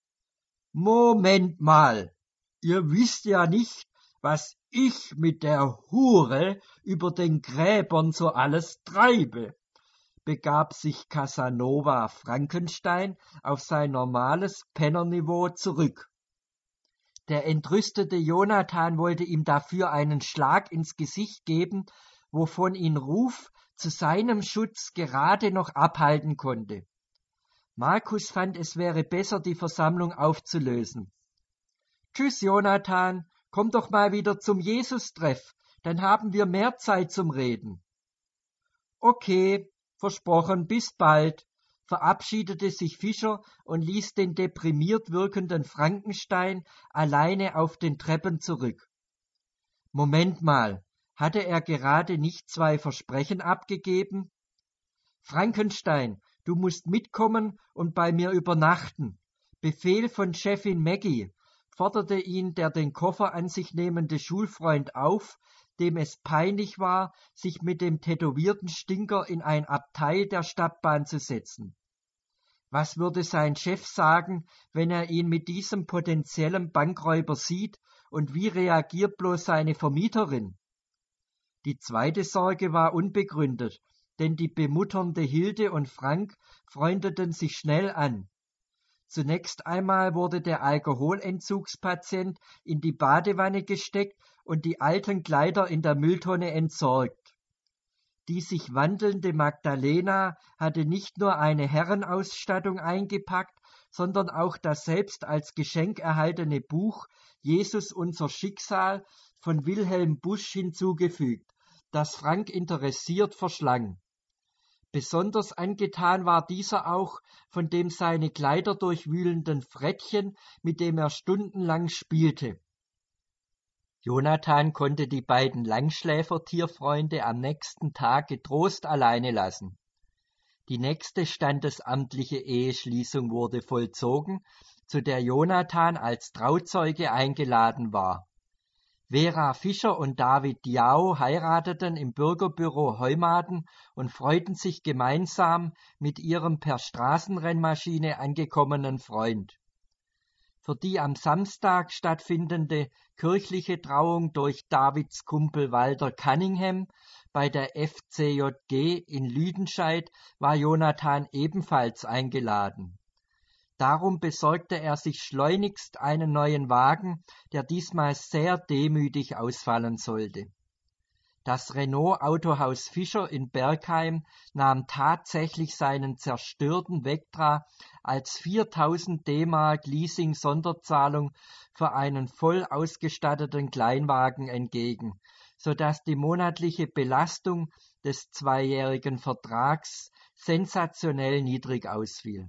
»Moment mal, ihr wisst ja nicht, was ich mit der Hure über den Gräbern so alles treibe«, begab sich Casanova Frankenstein auf sein normales Pennerniveau zurück. Der entrüstete Jonathan wollte ihm dafür einen Schlag ins Gesicht geben, wovon ihn Ruf zu seinem Schutz gerade noch abhalten konnte. Markus fand, es wäre besser, die Versammlung aufzulösen. »Tschüss, Jonathan, komm doch mal wieder zum Jesus-Treff, dann haben wir mehr Zeit zum Reden.« »Okay, versprochen, bis bald«, verabschiedete sich Fischer und ließ den deprimiert wirkenden Frankenstein alleine auf den Treppen zurück. Moment mal, hatte er gerade nicht 2 Versprechen abgegeben? »Frankenstein, du musst mitkommen und bei mir übernachten. Befehl von Chefin Maggie«, forderte ihn der den Koffer an sich nehmende Schulfreund auf, dem es peinlich war, sich mit dem tätowierten Stinker in ein Abteil der Stadtbahn zu setzen. Was würde sein Chef sagen, wenn er ihn mit diesem potenziellen Bankräuber sieht, und wie reagiert bloß seine Vermieterin? Die zweite Sorge war unbegründet, denn die bemutternde Hilde und Frank freundeten sich schnell an. Zunächst einmal wurde der Alkoholentzugspatient in die Badewanne gesteckt und die alten Kleider in der Mülltonne entsorgt. Die sich wandelnde Magdalena hatte nicht nur eine Herrenausstattung eingepackt, sondern auch das selbst als Geschenk erhaltene Buch »Jesus, unser Schicksal« von Wilhelm Busch hinzugefügt, das Frank interessiert verschlang. Besonders angetan war dieser auch von dem seine Kleider durchwühlenden Frettchen, mit dem er stundenlang spielte. Jonathan konnte die beiden Langschläfer-Tierfreunde am nächsten Tag getrost alleine lassen. Die nächste standesamtliche Eheschließung wurde vollzogen, zu der Jonathan als Trauzeuge eingeladen war. Vera Fischer und David Diao heirateten im Bürgerbüro Heumaden und freuten sich gemeinsam mit ihrem per Straßenrennmaschine angekommenen Freund. Für die am Samstag stattfindende kirchliche Trauung durch Davids Kumpel Walter Cunningham bei der FCJG in Lüdenscheid war Jonathan ebenfalls eingeladen. Darum besorgte er sich schleunigst einen neuen Wagen, der diesmal sehr demütig ausfallen sollte. Das Renault-Autohaus Fischer in Bergheim nahm tatsächlich seinen zerstörten Vectra als 4.000 D-Mark Leasing-Sonderzahlung für einen voll ausgestatteten Kleinwagen entgegen, sodass die monatliche Belastung des 2-jährigen Vertrags sensationell niedrig ausfiel.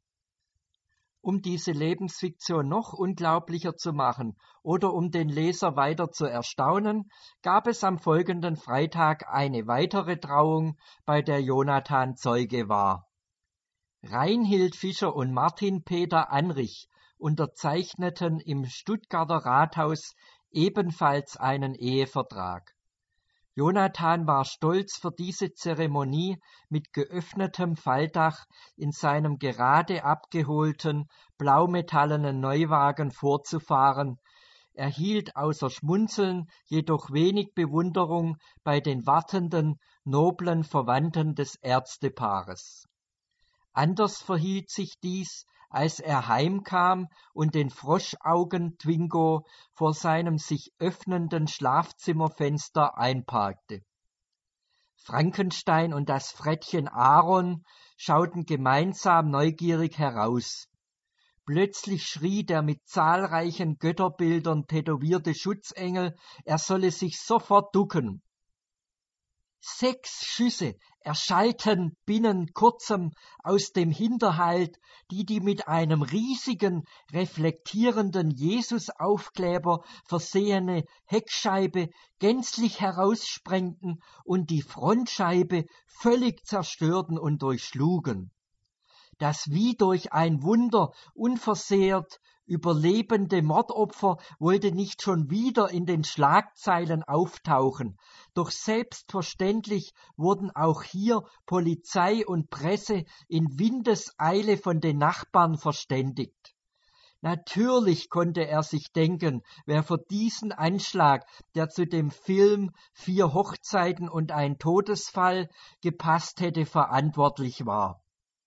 Um diese Lebensfiktion noch unglaublicher zu machen oder um den Leser weiter zu erstaunen, gab es am folgenden Freitag eine weitere Trauung, bei der Jonathan Zeuge war. Reinhild Fischer und Martin Peter Anrich unterzeichneten im Stuttgarter Rathaus ebenfalls einen Ehevertrag. Jonathan war stolz, für diese Zeremonie mit geöffnetem Falldach in seinem gerade abgeholten, blaumetallenen Neuwagen vorzufahren, erhielt außer Schmunzeln jedoch wenig Bewunderung bei den wartenden, noblen Verwandten des Ärztepaares. Anders verhielt sich dies, als er heimkam und den Froschaugen-Twingo vor seinem sich öffnenden Schlafzimmerfenster einparkte. Frankenstein und das Frettchen Aaron schauten gemeinsam neugierig heraus. Plötzlich schrie der mit zahlreichen Götterbildern tätowierte Schutzengel, er solle sich sofort ducken. 6 Schüsse erschallten binnen kurzem aus dem Hinterhalt, die mit einem riesigen, reflektierenden Jesus-Aufkleber versehene Heckscheibe gänzlich heraussprengten und die Frontscheibe völlig zerstörten und durchschlugen. Das wie durch ein Wunder unversehrt überlebende Mordopfer wollte nicht schon wieder in den Schlagzeilen auftauchen, doch selbstverständlich wurden auch hier Polizei und Presse in Windeseile von den Nachbarn verständigt. Natürlich konnte er sich denken, wer für diesen Anschlag, der zu dem Film 4 Hochzeiten und ein Todesfall gepasst hätte, verantwortlich war.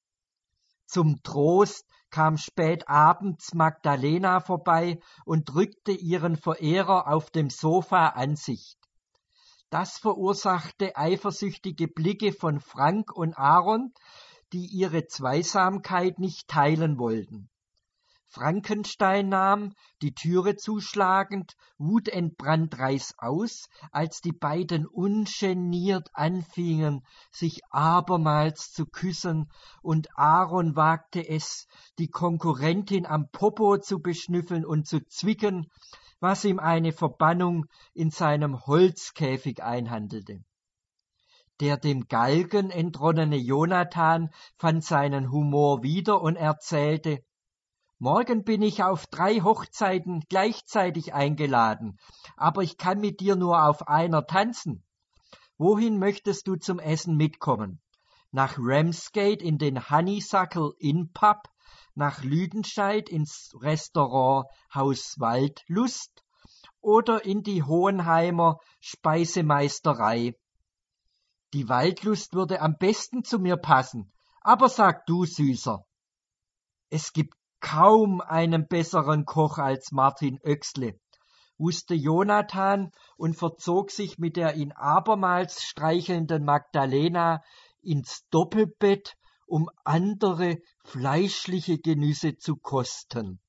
Zum Trost kam spät abends Magdalena vorbei und drückte ihren Verehrer auf dem Sofa an sich. Das verursachte eifersüchtige Blicke von Frank und Aaron, die ihre Zweisamkeit nicht teilen wollten. Frankenstein nahm, die Türe zuschlagend, wutentbrannt reißaus, als die beiden ungeniert anfingen, sich abermals zu küssen, und Aaron wagte es, die Konkurrentin am Popo zu beschnüffeln und zu zwicken, was ihm eine Verbannung in seinem Holzkäfig einhandelte. Der dem Galgen entronnene Jonathan fand seinen Humor wieder und erzählte: Morgen bin ich auf 3 Hochzeiten gleichzeitig eingeladen, aber ich kann mit dir nur auf einer tanzen. Wohin möchtest du zum Essen mitkommen? Nach Ramsgate in den Honeysuckle Inn Pub, nach Lüdenscheid ins Restaurant Haus Waldlust oder in die Hohenheimer Speisemeisterei? Die Waldlust würde am besten zu mir passen, aber sag du, Süßer. Es gibt kaum einen besseren Koch als Martin Oechsle, wusste Jonathan und verzog sich mit der ihn abermals streichelnden Magdalena ins Doppelbett, um andere fleischliche Genüsse zu kosten.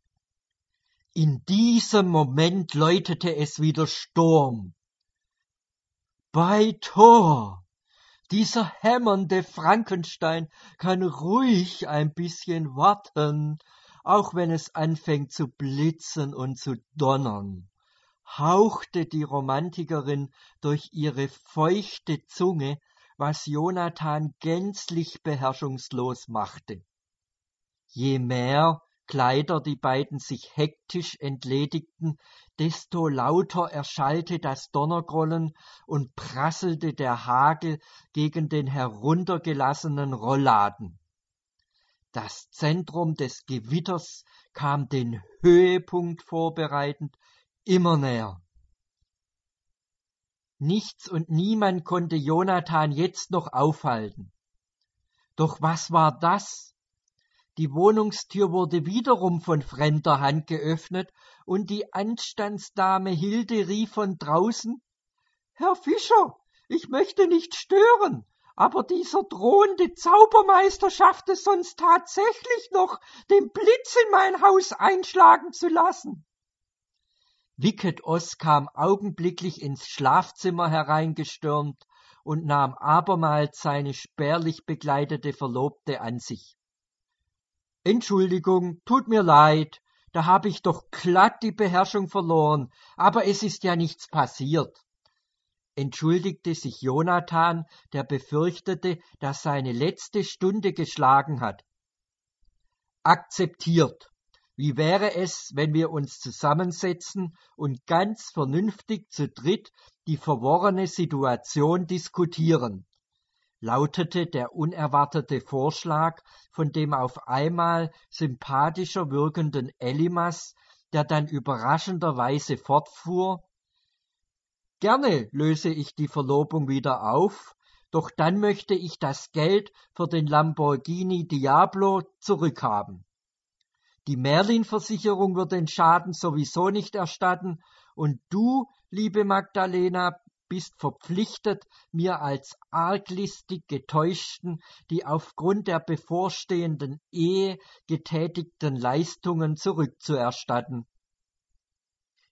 In diesem Moment läutete es wieder Sturm. Bei Tor! Dieser hämmernde Frankenstein kann ruhig ein bisschen warten, auch wenn es anfängt zu blitzen und zu donnern, hauchte die Romantikerin durch ihre feuchte Zunge, was Jonathan gänzlich beherrschungslos machte. Je mehr Kleider die beiden sich hektisch entledigten, desto lauter erschallte das Donnergrollen und prasselte der Hagel gegen den heruntergelassenen Rollladen. Das Zentrum des Gewitters kam den Höhepunkt vorbereitend immer näher. Nichts und niemand konnte Jonathan jetzt noch aufhalten. Doch was war das? Die Wohnungstür wurde wiederum von fremder Hand geöffnet, und die Anstandsdame Hilde rief von draußen: »Herr Fischer, ich möchte nicht stören, aber dieser drohende Zaubermeister schafft es sonst tatsächlich noch, den Blitz in mein Haus einschlagen zu lassen.« Wicket Oss kam augenblicklich ins Schlafzimmer hereingestürmt und nahm abermals seine spärlich bekleidete Verlobte an sich. »Entschuldigung, tut mir leid, da habe ich doch glatt die Beherrschung verloren, aber es ist ja nichts passiert«, entschuldigte sich Jonathan, der befürchtete, dass seine letzte Stunde geschlagen hat. »Akzeptiert. Wie wäre es, wenn wir uns zusammensetzen und ganz vernünftig zu dritt die verworrene Situation diskutieren?«, lautete der unerwartete Vorschlag von dem auf einmal sympathischer wirkenden Elimas, der dann überraschenderweise fortfuhr: »Gerne löse ich die Verlobung wieder auf, doch dann möchte ich das Geld für den Lamborghini Diablo zurückhaben. Die Merlin-Versicherung wird den Schaden sowieso nicht erstatten, und du, liebe Magdalena, bist verpflichtet, mir als arglistig Getäuschten die aufgrund der bevorstehenden Ehe getätigten Leistungen zurückzuerstatten.«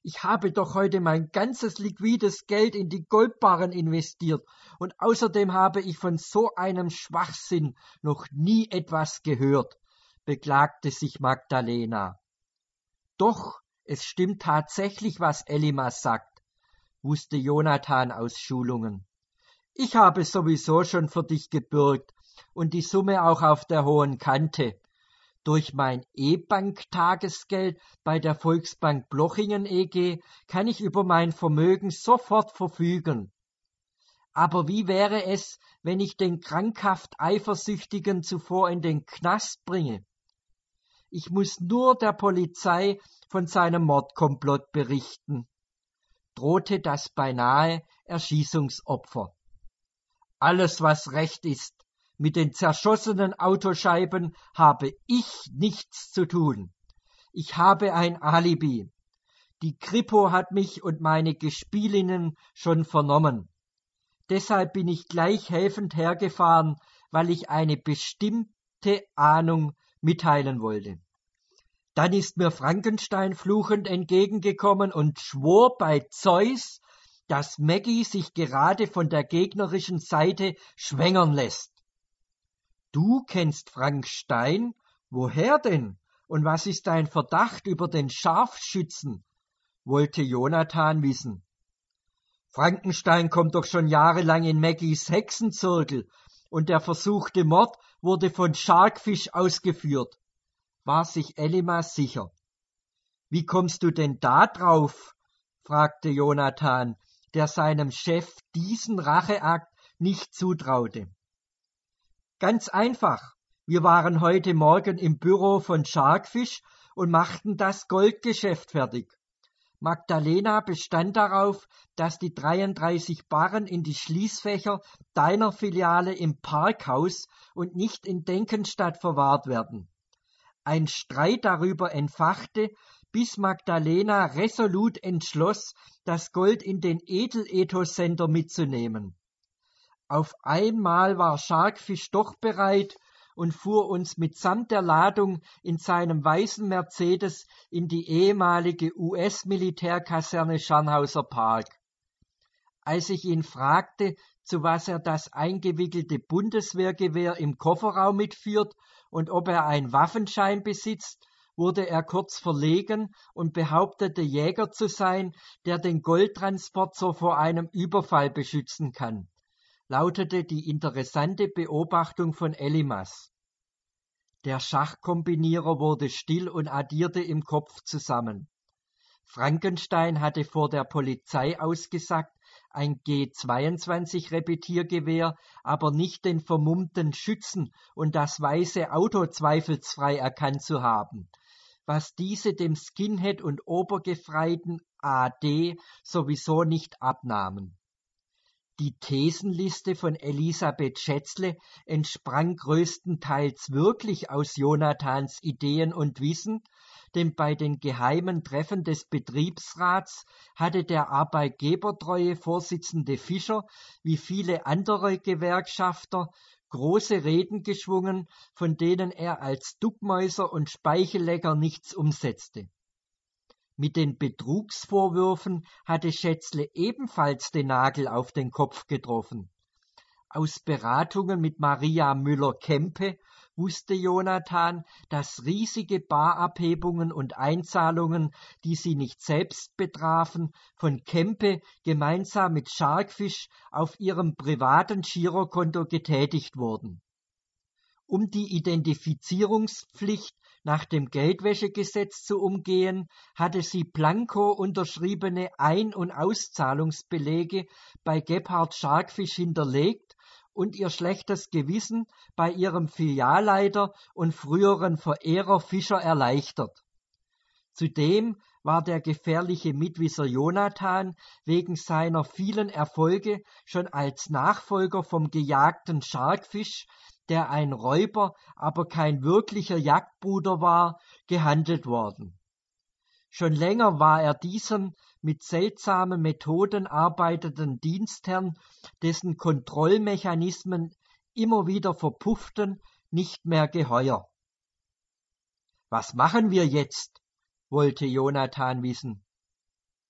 Ich habe doch heute mein ganzes liquides Geld in die Goldbarren investiert und außerdem habe ich von so einem Schwachsinn noch nie etwas gehört, beklagte sich Magdalena. Doch, es stimmt tatsächlich, was Elimas sagt, wusste Jonathan aus Schulungen. Ich habe sowieso schon für dich gebürgt und die Summe auch auf der hohen Kante. Durch mein E-Bank-Tagesgeld bei der Volksbank Blochingen e.G. kann ich über mein Vermögen sofort verfügen. Aber wie wäre es, wenn ich den krankhaft Eifersüchtigen zuvor in den Knast bringe? Ich muss nur der Polizei von seinem Mordkomplott berichten, drohte das beinahe Erschießungsopfer. Alles, was recht ist, mit den zerschossenen Autoscheiben habe ich nichts zu tun. Ich habe ein Alibi. Die Kripo hat mich und meine Gespielinnen schon vernommen. Deshalb bin ich gleich helfend hergefahren, weil ich eine bestimmte Ahnung mitteilen wollte. Dann ist mir Frankenstein fluchend entgegengekommen und schwor bei Zeus, dass Maggie sich gerade von der gegnerischen Seite schwängern lässt. Du kennst Frank Stein? Woher denn? Und was ist dein Verdacht über den Scharfschützen? Wollte Jonathan wissen. Frankenstein kommt doch schon jahrelang in Maggies Hexenzirkel und der versuchte Mord wurde von Sharkfish ausgeführt, war sich Elimas sicher. Wie kommst du denn da drauf? Fragte Jonathan, der seinem Chef diesen Racheakt nicht zutraute. Ganz einfach. Wir waren heute Morgen im Büro von Sharkfish und machten das Goldgeschäft fertig. Magdalena bestand darauf, dass die 33 Barren in die Schließfächer deiner Filiale im Parkhaus und nicht in Denkenstadt verwahrt werden. Ein Streit darüber entfachte, bis Magdalena resolut entschloss, das Gold in den Edelethos-Sender mitzunehmen. Auf einmal war Sharkfish doch bereit und fuhr uns mitsamt der Ladung in seinem weißen Mercedes in die ehemalige US-Militärkaserne Scharnhauser Park. Als ich ihn fragte, zu was er das eingewickelte Bundeswehrgewehr im Kofferraum mitführt und ob er einen Waffenschein besitzt, wurde er kurz verlegen und behauptete, Jäger zu sein, der den Goldtransport so vor einem Überfall beschützen kann, lautete die interessante Beobachtung von Elimas. Der Schachkombinierer wurde still und addierte im Kopf zusammen. Frankenstein hatte vor der Polizei ausgesagt, ein G22-Repetiergewehr, aber nicht den vermummten Schützen und das weiße Auto zweifelsfrei erkannt zu haben, was diese dem Skinhead und Obergefreiten AD sowieso nicht abnahmen. Die Thesenliste von Elisabeth Schätzle entsprang größtenteils wirklich aus Jonathans Ideen und Wissen, denn bei den geheimen Treffen des Betriebsrats hatte der arbeitgebertreue Vorsitzende Fischer wie viele andere Gewerkschafter große Reden geschwungen, von denen er als Duckmäuser und Speichellecker nichts umsetzte. Mit den Betrugsvorwürfen hatte Schätzle ebenfalls den Nagel auf den Kopf getroffen. Aus Beratungen mit Maria Müller-Kempe wusste Jonathan, dass riesige Barabhebungen und Einzahlungen, die sie nicht selbst betrafen, von Kempe gemeinsam mit Sharkfish auf ihrem privaten Girokonto getätigt wurden. Um die Identifizierungspflicht nach dem Geldwäschegesetz zu umgehen, hatte sie blanko unterschriebene Ein- und Auszahlungsbelege bei Gebhard Sharkfish hinterlegt und ihr schlechtes Gewissen bei ihrem Filialleiter und früheren Verehrer Fischer erleichtert. Zudem war der gefährliche Mitwisser Jonathan wegen seiner vielen Erfolge schon als Nachfolger vom gejagten Sharkfish, der ein Räuber, aber kein wirklicher Jagdbruder war, gehandelt worden. Schon länger war er diesem mit seltsamen Methoden arbeitenden Dienstherrn, dessen Kontrollmechanismen immer wieder verpufften, nicht mehr geheuer. Was machen wir jetzt? Wollte Jonathan wissen.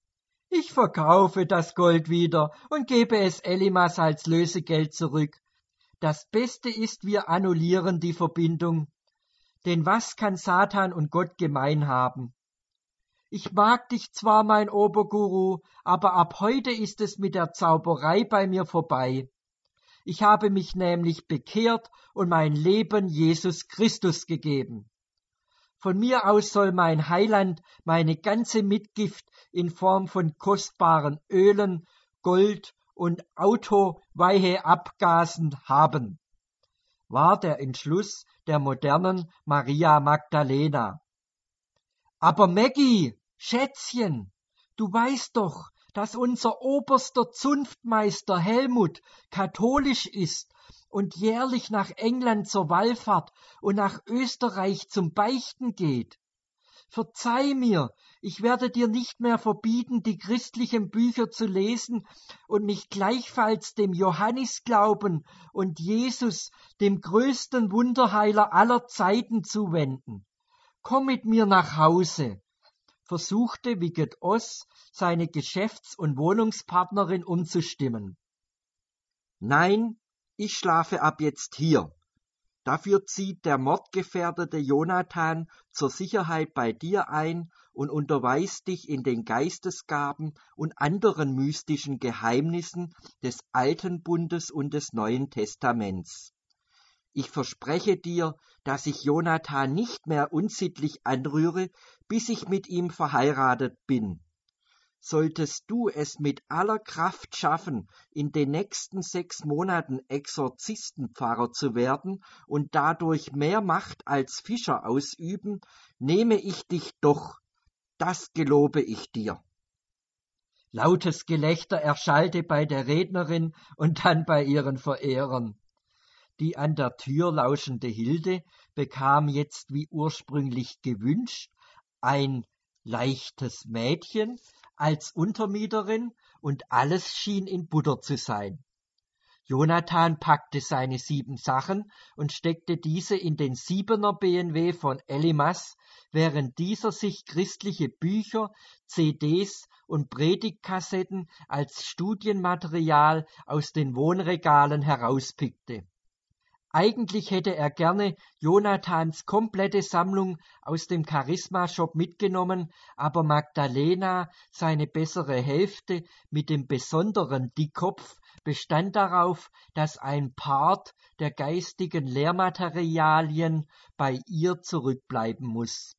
Ich verkaufe das Gold wieder und gebe es Elimas als Lösegeld zurück. Das Beste ist, wir annullieren die Verbindung. Denn was kann Satan und Gott gemein haben? Ich mag dich zwar, mein Oberguru, aber ab heute ist es mit der Zauberei bei mir vorbei. Ich habe mich nämlich bekehrt und mein Leben Jesus Christus gegeben. Von mir aus soll mein Heiland meine ganze Mitgift in Form von kostbaren Ölen, Gold und Autoweiheabgasen haben, war der Entschluss der modernen Maria Magdalena. Aber Maggie, Schätzchen, du weißt doch, dass unser oberster Zunftmeister Helmut katholisch ist und jährlich nach England zur Wallfahrt und nach Österreich zum Beichten geht. Verzeih mir, ich werde dir nicht mehr verbieten, die christlichen Bücher zu lesen und mich gleichfalls dem Johannisglauben und Jesus, dem größten Wunderheiler aller Zeiten, zuwenden. Komm mit mir nach Hause, versuchte Wicket Oss, seine Geschäfts- und Wohnungspartnerin umzustimmen. Nein, ich schlafe ab jetzt hier. Dafür zieht der mordgefährdete Jonathan zur Sicherheit bei dir ein und unterweist dich in den Geistesgaben und anderen mystischen Geheimnissen des Alten Bundes und des Neuen Testaments. Ich verspreche dir, dass ich Jonathan nicht mehr unsittlich anrühre, bis ich mit ihm verheiratet bin. Solltest du es mit aller Kraft schaffen, in den nächsten 6 Monaten Exorzistenpfarrer zu werden und dadurch mehr Macht als Fischer ausüben, nehme ich dich doch. Das gelobe ich dir. Lautes Gelächter erschallte bei der Rednerin und dann bei ihren Verehrern. Die an der Tür lauschende Hilde bekam jetzt wie ursprünglich gewünscht ein leichtes Mädchen als Untermieterin und alles schien in Butter zu sein. Jonathan packte seine 7 Sachen und steckte diese in den 7er BMW von Elimas, während dieser sich christliche Bücher, CDs und Predigtkassetten als Studienmaterial aus den Wohnregalen herauspickte. Eigentlich hätte er gerne Jonathans komplette Sammlung aus dem Charisma-Shop mitgenommen, aber Magdalena, seine bessere Hälfte mit dem besonderen Dickkopf, bestand darauf, dass ein Part der geistigen Lehrmaterialien bei ihr zurückbleiben muss.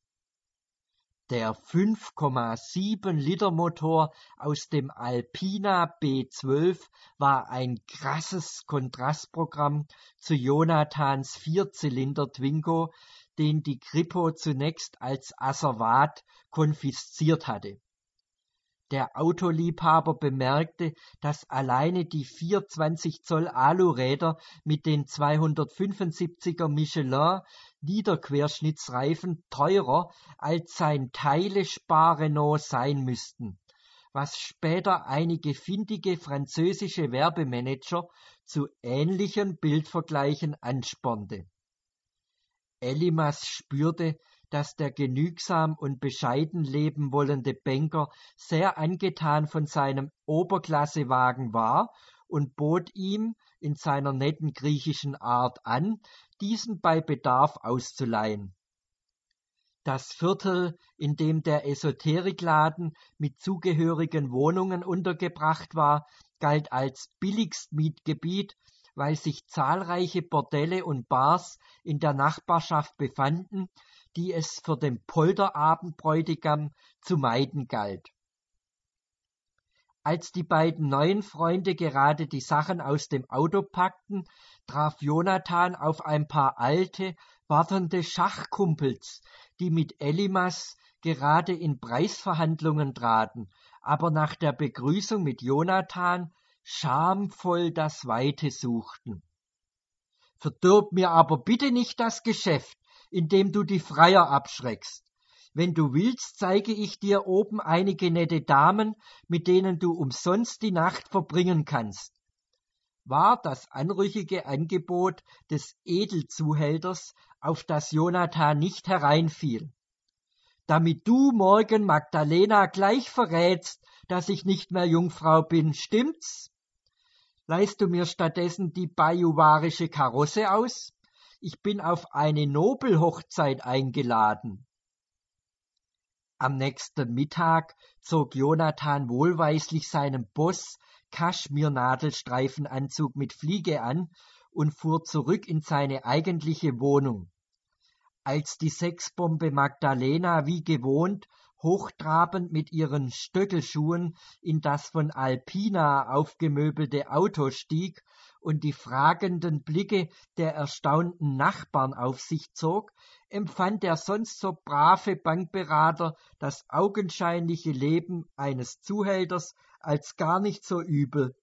Der 5,7 Liter Motor aus dem Alpina B12 war ein krasses Kontrastprogramm zu Jonathans 4-Zylinder Twingo, den die Kripo zunächst als Asservat konfisziert hatte. Der Autoliebhaber bemerkte, dass alleine die 4 20 Zoll Aluräder mit den 275er Michelin Niederquerschnittsreifen teurer als sein Teilespar-Renault sein müssten, was später einige findige französische Werbemanager zu ähnlichen Bildvergleichen anspornte. Elimas spürte, dass der genügsam und bescheiden leben wollende Banker sehr angetan von seinem Oberklassewagen war und bot ihm in seiner netten griechischen Art an, diesen bei Bedarf auszuleihen. Das Viertel, in dem der Esoterikladen mit zugehörigen Wohnungen untergebracht war, galt als Billigstmietgebiet, weil sich zahlreiche Bordelle und Bars in der Nachbarschaft befanden, die es für den Polterabendbräutigam zu meiden galt. Als die beiden neuen Freunde gerade die Sachen aus dem Auto packten, traf Jonathan auf ein paar alte, wartende Schachkumpels, die mit Elimas gerade in Preisverhandlungen traten, aber nach der Begrüßung mit Jonathan schamvoll das Weite suchten. Verdirb mir aber bitte nicht das Geschäft, indem du die Freier abschreckst. Wenn du willst, zeige ich dir oben einige nette Damen, mit denen du umsonst die Nacht verbringen kannst, war das anrüchige Angebot des Edelzuhälters, auf das Jonathan nicht hereinfiel. Damit du morgen Magdalena gleich verrätst, dass ich nicht mehr Jungfrau bin, stimmt's? Leihst du mir stattdessen die bajuwarische Karosse aus? Ich bin auf eine Nobelhochzeit eingeladen. Am nächsten Mittag zog Jonathan wohlweislich seinen Boss Kaschmir-Nadelstreifenanzug mit Fliege an und fuhr zurück in seine eigentliche Wohnung. Als die Sexbombe Magdalena wie gewohnt hochtrabend mit ihren Stöckelschuhen in das von Alpina aufgemöbelte Auto stieg und die fragenden Blicke der erstaunten Nachbarn auf sich zog, empfand der sonst so brave Bankberater das augenscheinliche Leben eines Zuhälters als gar nicht so übel.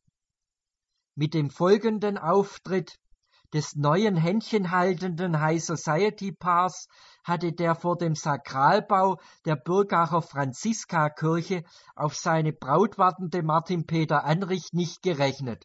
Mit dem folgenden Auftritt des neuen händchenhaltenden High-Society-Paars hatte der vor dem Sakralbau der Bürgacher Franziska-Kirche auf seine Braut wartende Martin Peter Anrich nicht gerechnet.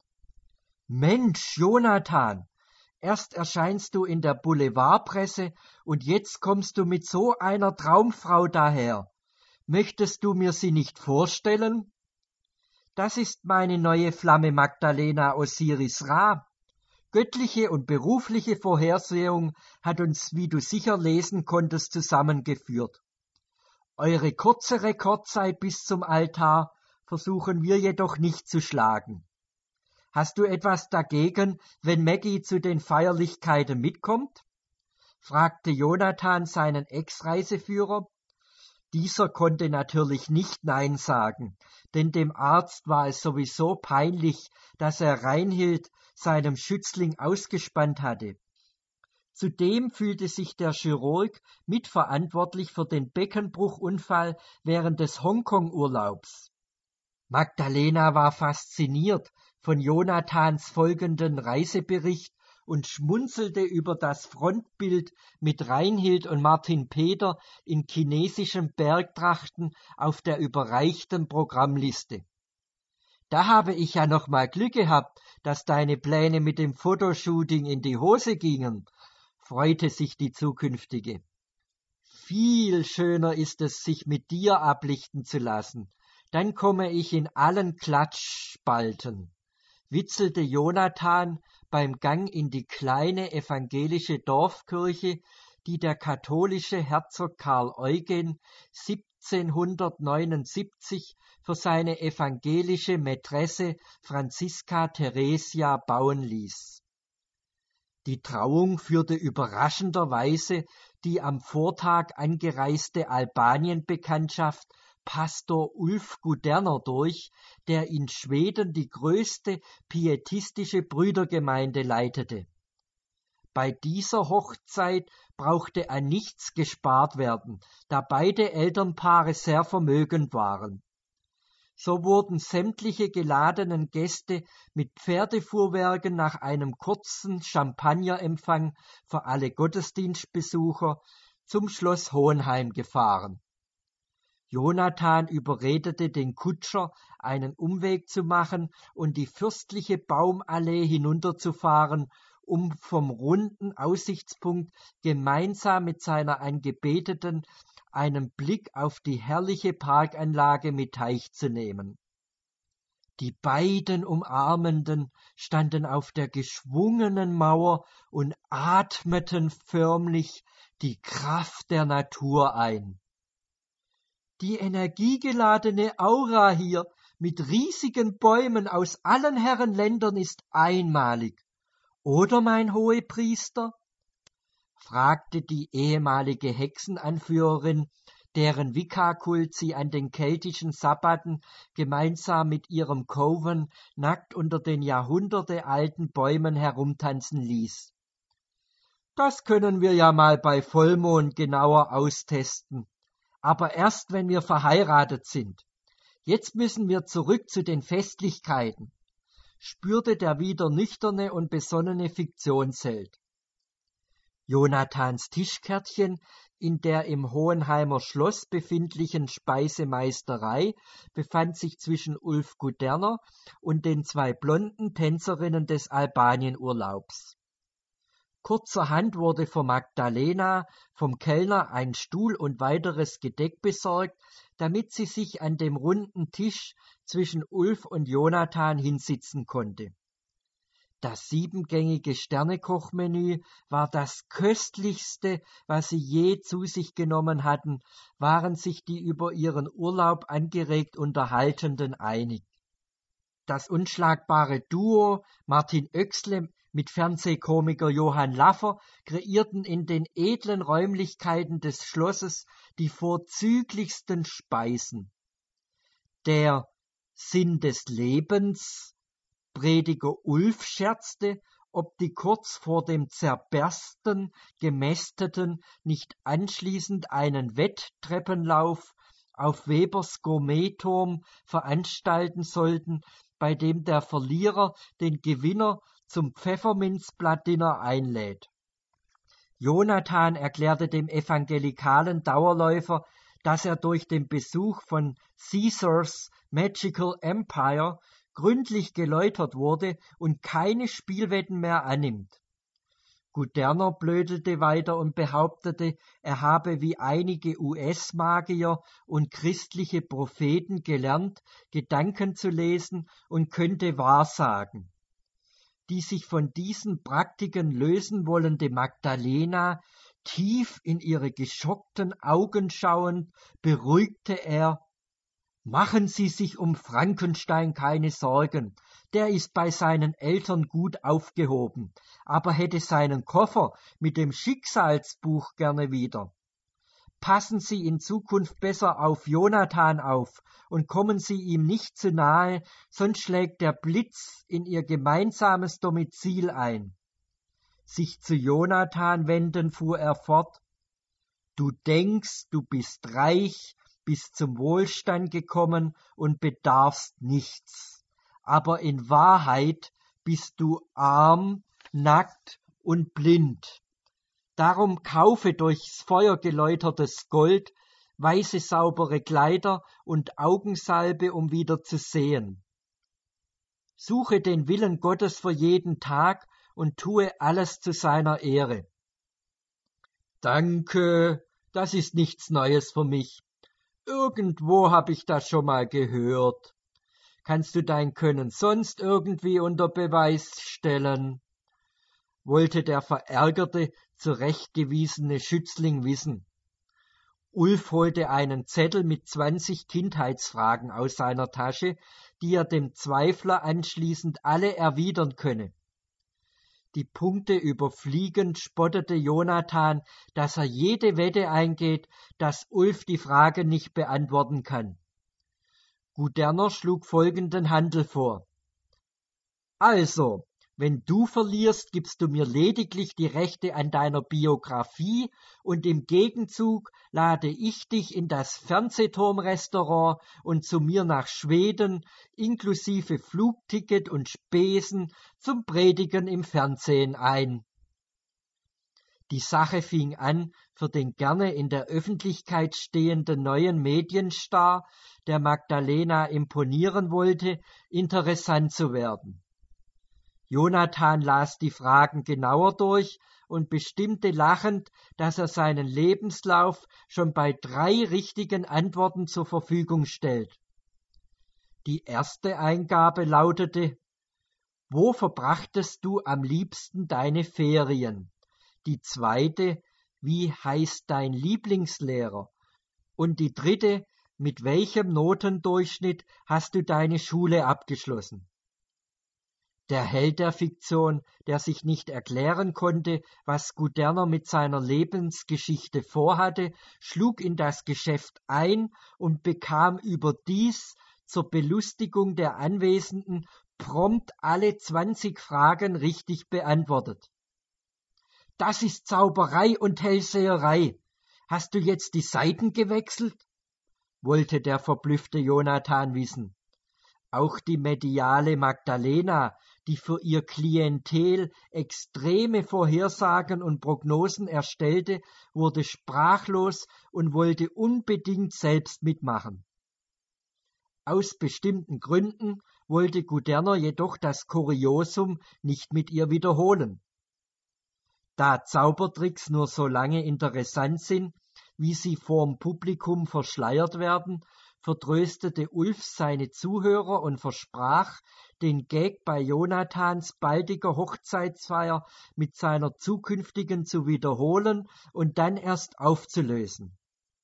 »Mensch, Jonathan, erst erscheinst du in der Boulevardpresse und jetzt kommst du mit so einer Traumfrau daher. Möchtest du mir sie nicht vorstellen?« »Das ist meine neue Flamme Magdalena Osiris Ra. Göttliche und berufliche Vorhersehung hat uns, wie du sicher lesen konntest, zusammengeführt. Eure kurze Rekordzeit bis zum Altar versuchen wir jedoch nicht zu schlagen. Hast du etwas dagegen, wenn Maggie zu den Feierlichkeiten mitkommt?« fragte Jonathan seinen Ex-Reiseführer. Dieser konnte natürlich nicht Nein sagen, denn dem Arzt war es sowieso peinlich, dass er Reinhild, seinem Schützling, ausgespannt hatte. Zudem fühlte sich der Chirurg mitverantwortlich für den Beckenbruchunfall während des Hongkong-Urlaubs. Magdalena war fasziniert von Jonathans folgenden Reisebericht und schmunzelte über das Frontbild mit Reinhild und Martin Peter in chinesischen Bergtrachten auf der überreichten Programmliste. »Da habe ich ja noch mal Glück gehabt, dass deine Pläne mit dem Fotoshooting in die Hose gingen«, freute sich die Zukünftige. »Viel schöner ist es, sich mit dir ablichten zu lassen. Dann komme ich in allen Klatschspalten«, witzelte Jonathan beim Gang in die kleine evangelische Dorfkirche, die der katholische Herzog Karl Eugen 1779 für seine evangelische Mätresse Franziska Theresia bauen ließ. Die Trauung führte überraschenderweise die am Vortag angereiste Albanien-Bekanntschaft Pastor Ulf Guderner durch, der in Schweden die größte pietistische Brüdergemeinde leitete. Bei dieser Hochzeit brauchte an nichts gespart werden, da beide Elternpaare sehr vermögend waren. So wurden sämtliche geladenen Gäste mit Pferdefuhrwerken nach einem kurzen Champagnerempfang für alle Gottesdienstbesucher zum Schloss Hohenheim gefahren. Jonathan überredete den Kutscher, einen Umweg zu machen und die fürstliche Baumallee hinunterzufahren, um vom runden Aussichtspunkt gemeinsam mit seiner Angebeteten einen Blick auf die herrliche Parkanlage mit Teich zu nehmen. Die beiden Umarmenden standen auf der geschwungenen Mauer und atmeten förmlich die Kraft der Natur ein. Die energiegeladene Aura hier mit riesigen Bäumen aus allen Herrenländern ist einmalig, oder, mein Hohepriester?« fragte die ehemalige Hexenanführerin, deren Wicca-Kult sie an den keltischen Sabbaten gemeinsam mit ihrem Coven nackt unter den jahrhundertealten Bäumen herumtanzen ließ. »Das können wir ja mal bei Vollmond genauer austesten, aber erst, wenn wir verheiratet sind. Jetzt müssen wir zurück zu den Festlichkeiten«, spürte der wieder nüchterne und besonnene Fiktionsheld. Jonathans Tischkärtchen in der im Hohenheimer Schloss befindlichen Speisemeisterei befand sich zwischen Ulf Guderner und den 2 blonden Tänzerinnen des Albanienurlaubs. Kurzerhand wurde für Magdalena vom Kellner ein Stuhl und weiteres Gedeck besorgt, damit sie sich an dem runden Tisch zwischen Ulf und Jonathan hinsitzen konnte. Das 7-gängige Sternekochmenü war das köstlichste, was sie je zu sich genommen hatten, waren sich die über ihren Urlaub angeregt Unterhaltenden einig. Das unschlagbare Duo Martin Oechsle mit Fernsehkomiker Johann Laffer kreierten in den edlen Räumlichkeiten des Schlosses die vorzüglichsten Speisen. Der Sinn des Lebens Prediger Ulf scherzte, ob die kurz vor dem Zerbersten Gemästeten nicht anschließend einen Wetttreppenlauf auf Webers Gourmetturm veranstalten sollten, bei dem der Verlierer den Gewinner zum Pfefferminzblattdinner einlädt. Jonathan erklärte dem evangelikalen Dauerläufer, dass er durch den Besuch von Caesars Magical Empire gründlich geläutert wurde und keine Spielwetten mehr annimmt. Guderner blödelte weiter und behauptete, er habe wie einige US-Magier und christliche Propheten gelernt, Gedanken zu lesen und könnte Wahrsagen. Die sich von diesen Praktiken lösen wollende Magdalena, tief in ihre geschockten Augen schauend, beruhigte er: Machen Sie sich um Frankenstein keine Sorgen, der ist bei seinen Eltern gut aufgehoben, aber hätte seinen Koffer mit dem Schicksalsbuch gerne wieder. Passen Sie in Zukunft besser auf Jonathan auf und kommen Sie ihm nicht zu nahe, sonst schlägt der Blitz in Ihr gemeinsames Domizil ein. Sich zu Jonathan wendend fuhr er fort: Du denkst, du bist reich, bist zum Wohlstand gekommen und bedarfst nichts. Aber in Wahrheit bist du arm, nackt und blind. Darum kaufe durchs Feuer geläutertes Gold, weiße saubere Kleider und Augensalbe, um wieder zu sehen. Suche den Willen Gottes für jeden Tag und tue alles zu seiner Ehre. Danke, das ist nichts Neues für mich. Irgendwo habe ich das schon mal gehört. Kannst du dein Können sonst irgendwie unter Beweis stellen? Wollte der verärgerte, zurechtgewiesene Schützling wissen. Ulf holte einen Zettel mit 20 Kindheitsfragen aus seiner Tasche, die er dem Zweifler anschließend alle erwidern könne. Die Punkte überfliegend spottete Jonathan, dass er jede Wette eingeht, dass Ulf die Frage nicht beantworten kann. Guderner schlug folgenden Handel vor. Also, wenn du verlierst, gibst du mir lediglich die Rechte an deiner Biografie und im Gegenzug lade ich dich in das Fernsehturmrestaurant und zu mir nach Schweden, inklusive Flugticket und Spesen zum Predigen im Fernsehen ein. Die Sache fing an, für den gerne in der Öffentlichkeit stehenden neuen Medienstar, der Magdalena imponieren wollte, interessant zu werden. Jonathan las die Fragen genauer durch und bestimmte lachend, dass er seinen Lebenslauf schon bei 3 richtigen Antworten zur Verfügung stellt. Die erste Eingabe lautete: Wo verbrachtest du am liebsten deine Ferien? Die zweite: Wie heißt dein Lieblingslehrer? Und die dritte: Mit welchem Notendurchschnitt hast du deine Schule abgeschlossen? Der Held der Fiktion, der sich nicht erklären konnte, was Guderner mit seiner Lebensgeschichte vorhatte, schlug in das Geschäft ein und bekam überdies zur Belustigung der Anwesenden prompt alle 20 Fragen richtig beantwortet. Das ist Zauberei und Hellseherei. Hast du jetzt die Seiten gewechselt? Wollte der verblüffte Jonathan wissen. Auch die mediale Magdalena, die für ihr Klientel extreme Vorhersagen und Prognosen erstellte, wurde sprachlos und wollte unbedingt selbst mitmachen. Aus bestimmten Gründen wollte Guderner jedoch das Kuriosum nicht mit ihr wiederholen. Da Zaubertricks nur so lange interessant sind, wie sie vorm Publikum verschleiert werden, vertröstete Ulf seine Zuhörer und versprach, den Gag bei Jonathans baldiger Hochzeitsfeier mit seiner zukünftigen zu wiederholen und dann erst aufzulösen.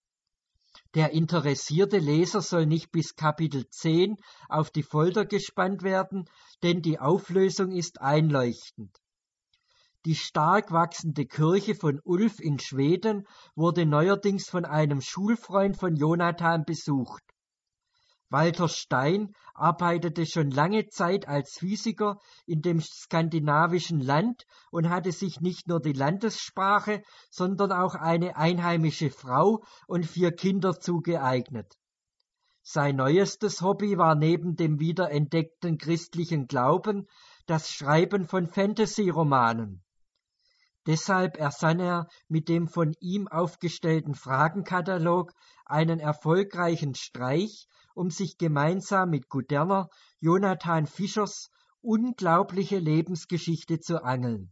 Der interessierte Leser soll nicht bis Kapitel 10 auf die Folter gespannt werden, denn die Auflösung ist einleuchtend. Die stark wachsende Kirche von Ulf in Schweden wurde neuerdings von einem Schulfreund von Jonathan besucht. Walter Stein arbeitete schon lange Zeit als Physiker in dem skandinavischen Land und hatte sich nicht nur die Landessprache, sondern auch eine einheimische Frau und 4 Kinder zugeeignet. Sein neuestes Hobby war neben dem wiederentdeckten christlichen Glauben das Schreiben von Fantasy-Romanen. Deshalb ersann er mit dem von ihm aufgestellten Fragenkatalog einen erfolgreichen Streich, um sich gemeinsam mit Guderner Jonathan Fischers unglaubliche Lebensgeschichte zu angeln.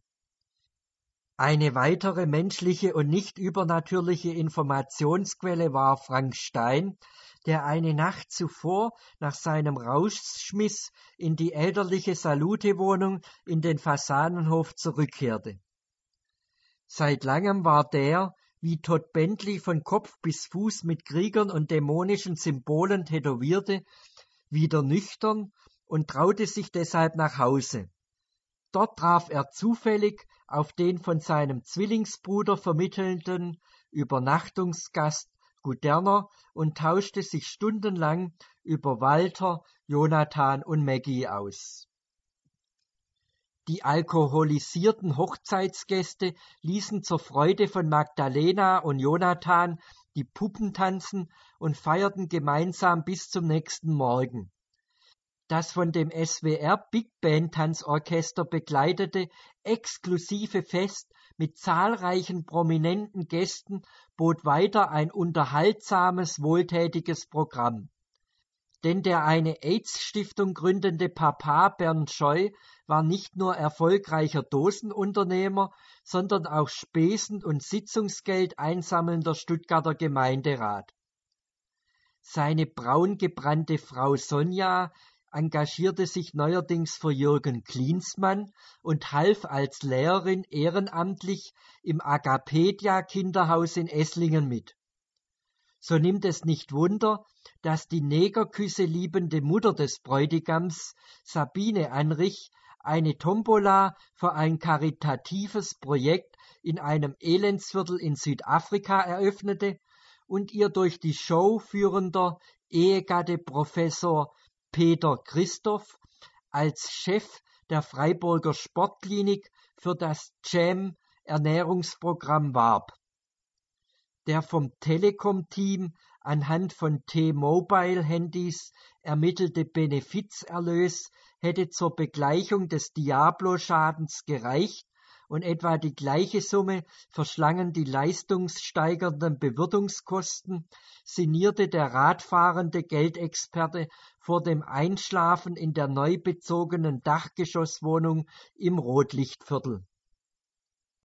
Eine weitere menschliche und nicht übernatürliche Informationsquelle war Frank Stein, der eine Nacht zuvor nach seinem Rausschmiss in die elterliche Salute-Wohnung in den Fasanenhof zurückkehrte. Seit langem war der, wie Todd Bentley von Kopf bis Fuß mit Kriegern und dämonischen Symbolen tätowierte, wieder nüchtern und traute sich deshalb nach Hause. Dort traf er zufällig auf den von seinem Zwillingsbruder vermittelnden Übernachtungsgast Guderner und tauschte sich stundenlang über Walter, Jonathan und Maggie aus. Die alkoholisierten Hochzeitsgäste ließen zur Freude von Magdalena und Jonathan die Puppen tanzen und feierten gemeinsam bis zum nächsten Morgen. Das von dem SWR Big Band Tanzorchester begleitete exklusive Fest mit zahlreichen prominenten Gästen bot weiter ein unterhaltsames, wohltätiges Programm. Denn der eine AIDS-Stiftung gründende Papa Bernd Scheu war nicht nur erfolgreicher Dosenunternehmer, sondern auch Spesen- und Sitzungsgeld einsammelnder Stuttgarter Gemeinderat. Seine braungebrannte Frau Sonja engagierte sich neuerdings für Jürgen Klinsmann und half als Lehrerin ehrenamtlich im Agapedia-Kinderhaus in Esslingen mit. So nimmt es nicht Wunder, dass die Negerküsse liebende Mutter des Bräutigams, Sabine Anrich, eine Tombola für ein karitatives Projekt in einem Elendsviertel in Südafrika eröffnete und ihr durch die Show führender Ehegatte Professor Peter Christoph als Chef der Freiburger Sportklinik für das Jam-Ernährungsprogramm warb. Der vom Telekom-Team anhand von T-Mobile-Handys ermittelte Benefizerlös hätte zur Begleichung des Diablo-Schadens gereicht und etwa die gleiche Summe verschlangen die leistungssteigernden Bewirtungskosten, sinnierte der radfahrende Geldexperte vor dem Einschlafen in der neu bezogenen Dachgeschosswohnung im Rotlichtviertel.